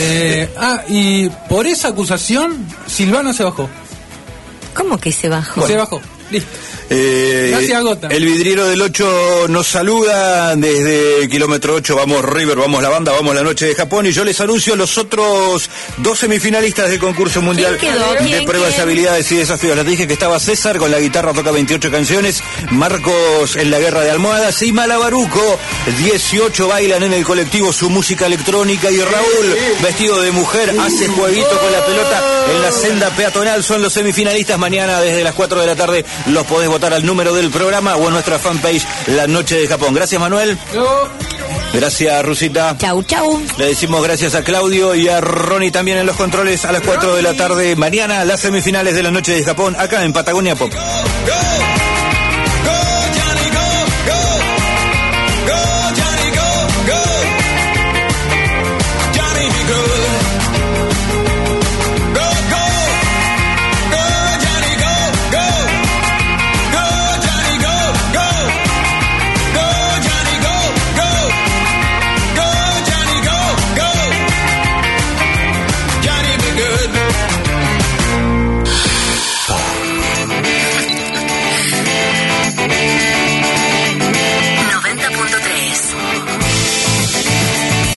Y por esa acusación, Silvana se bajó. ¿Cómo que se bajó? Bueno. Se bajó, listo. Gracias, Gota. El vidriero del 8 nos saluda desde kilómetro 8. Vamos River, vamos la banda, vamos la noche de Japón. Y yo les anuncio los otros 2 semifinalistas del concurso mundial de pruebas de habilidades y desafíos. Les dije que estaba César con la guitarra, toca 28 canciones. Marcos en la guerra de almohadas. Y Malabaruco, 18 bailan en el colectivo su música electrónica. Y Raúl, vestido de mujer, hace jueguito con la pelota en la senda peatonal. Son los semifinalistas. Mañana desde las 4 de la tarde los podés votar al número del programa o en nuestra fanpage La Noche de Japón. Gracias, Manuel. Gracias, Rusita. Chau, chau. Le decimos gracias a Claudio y a Ronnie también en los controles. A las 4 de la tarde mañana las semifinales de La Noche de Japón acá en Patagonia Pop.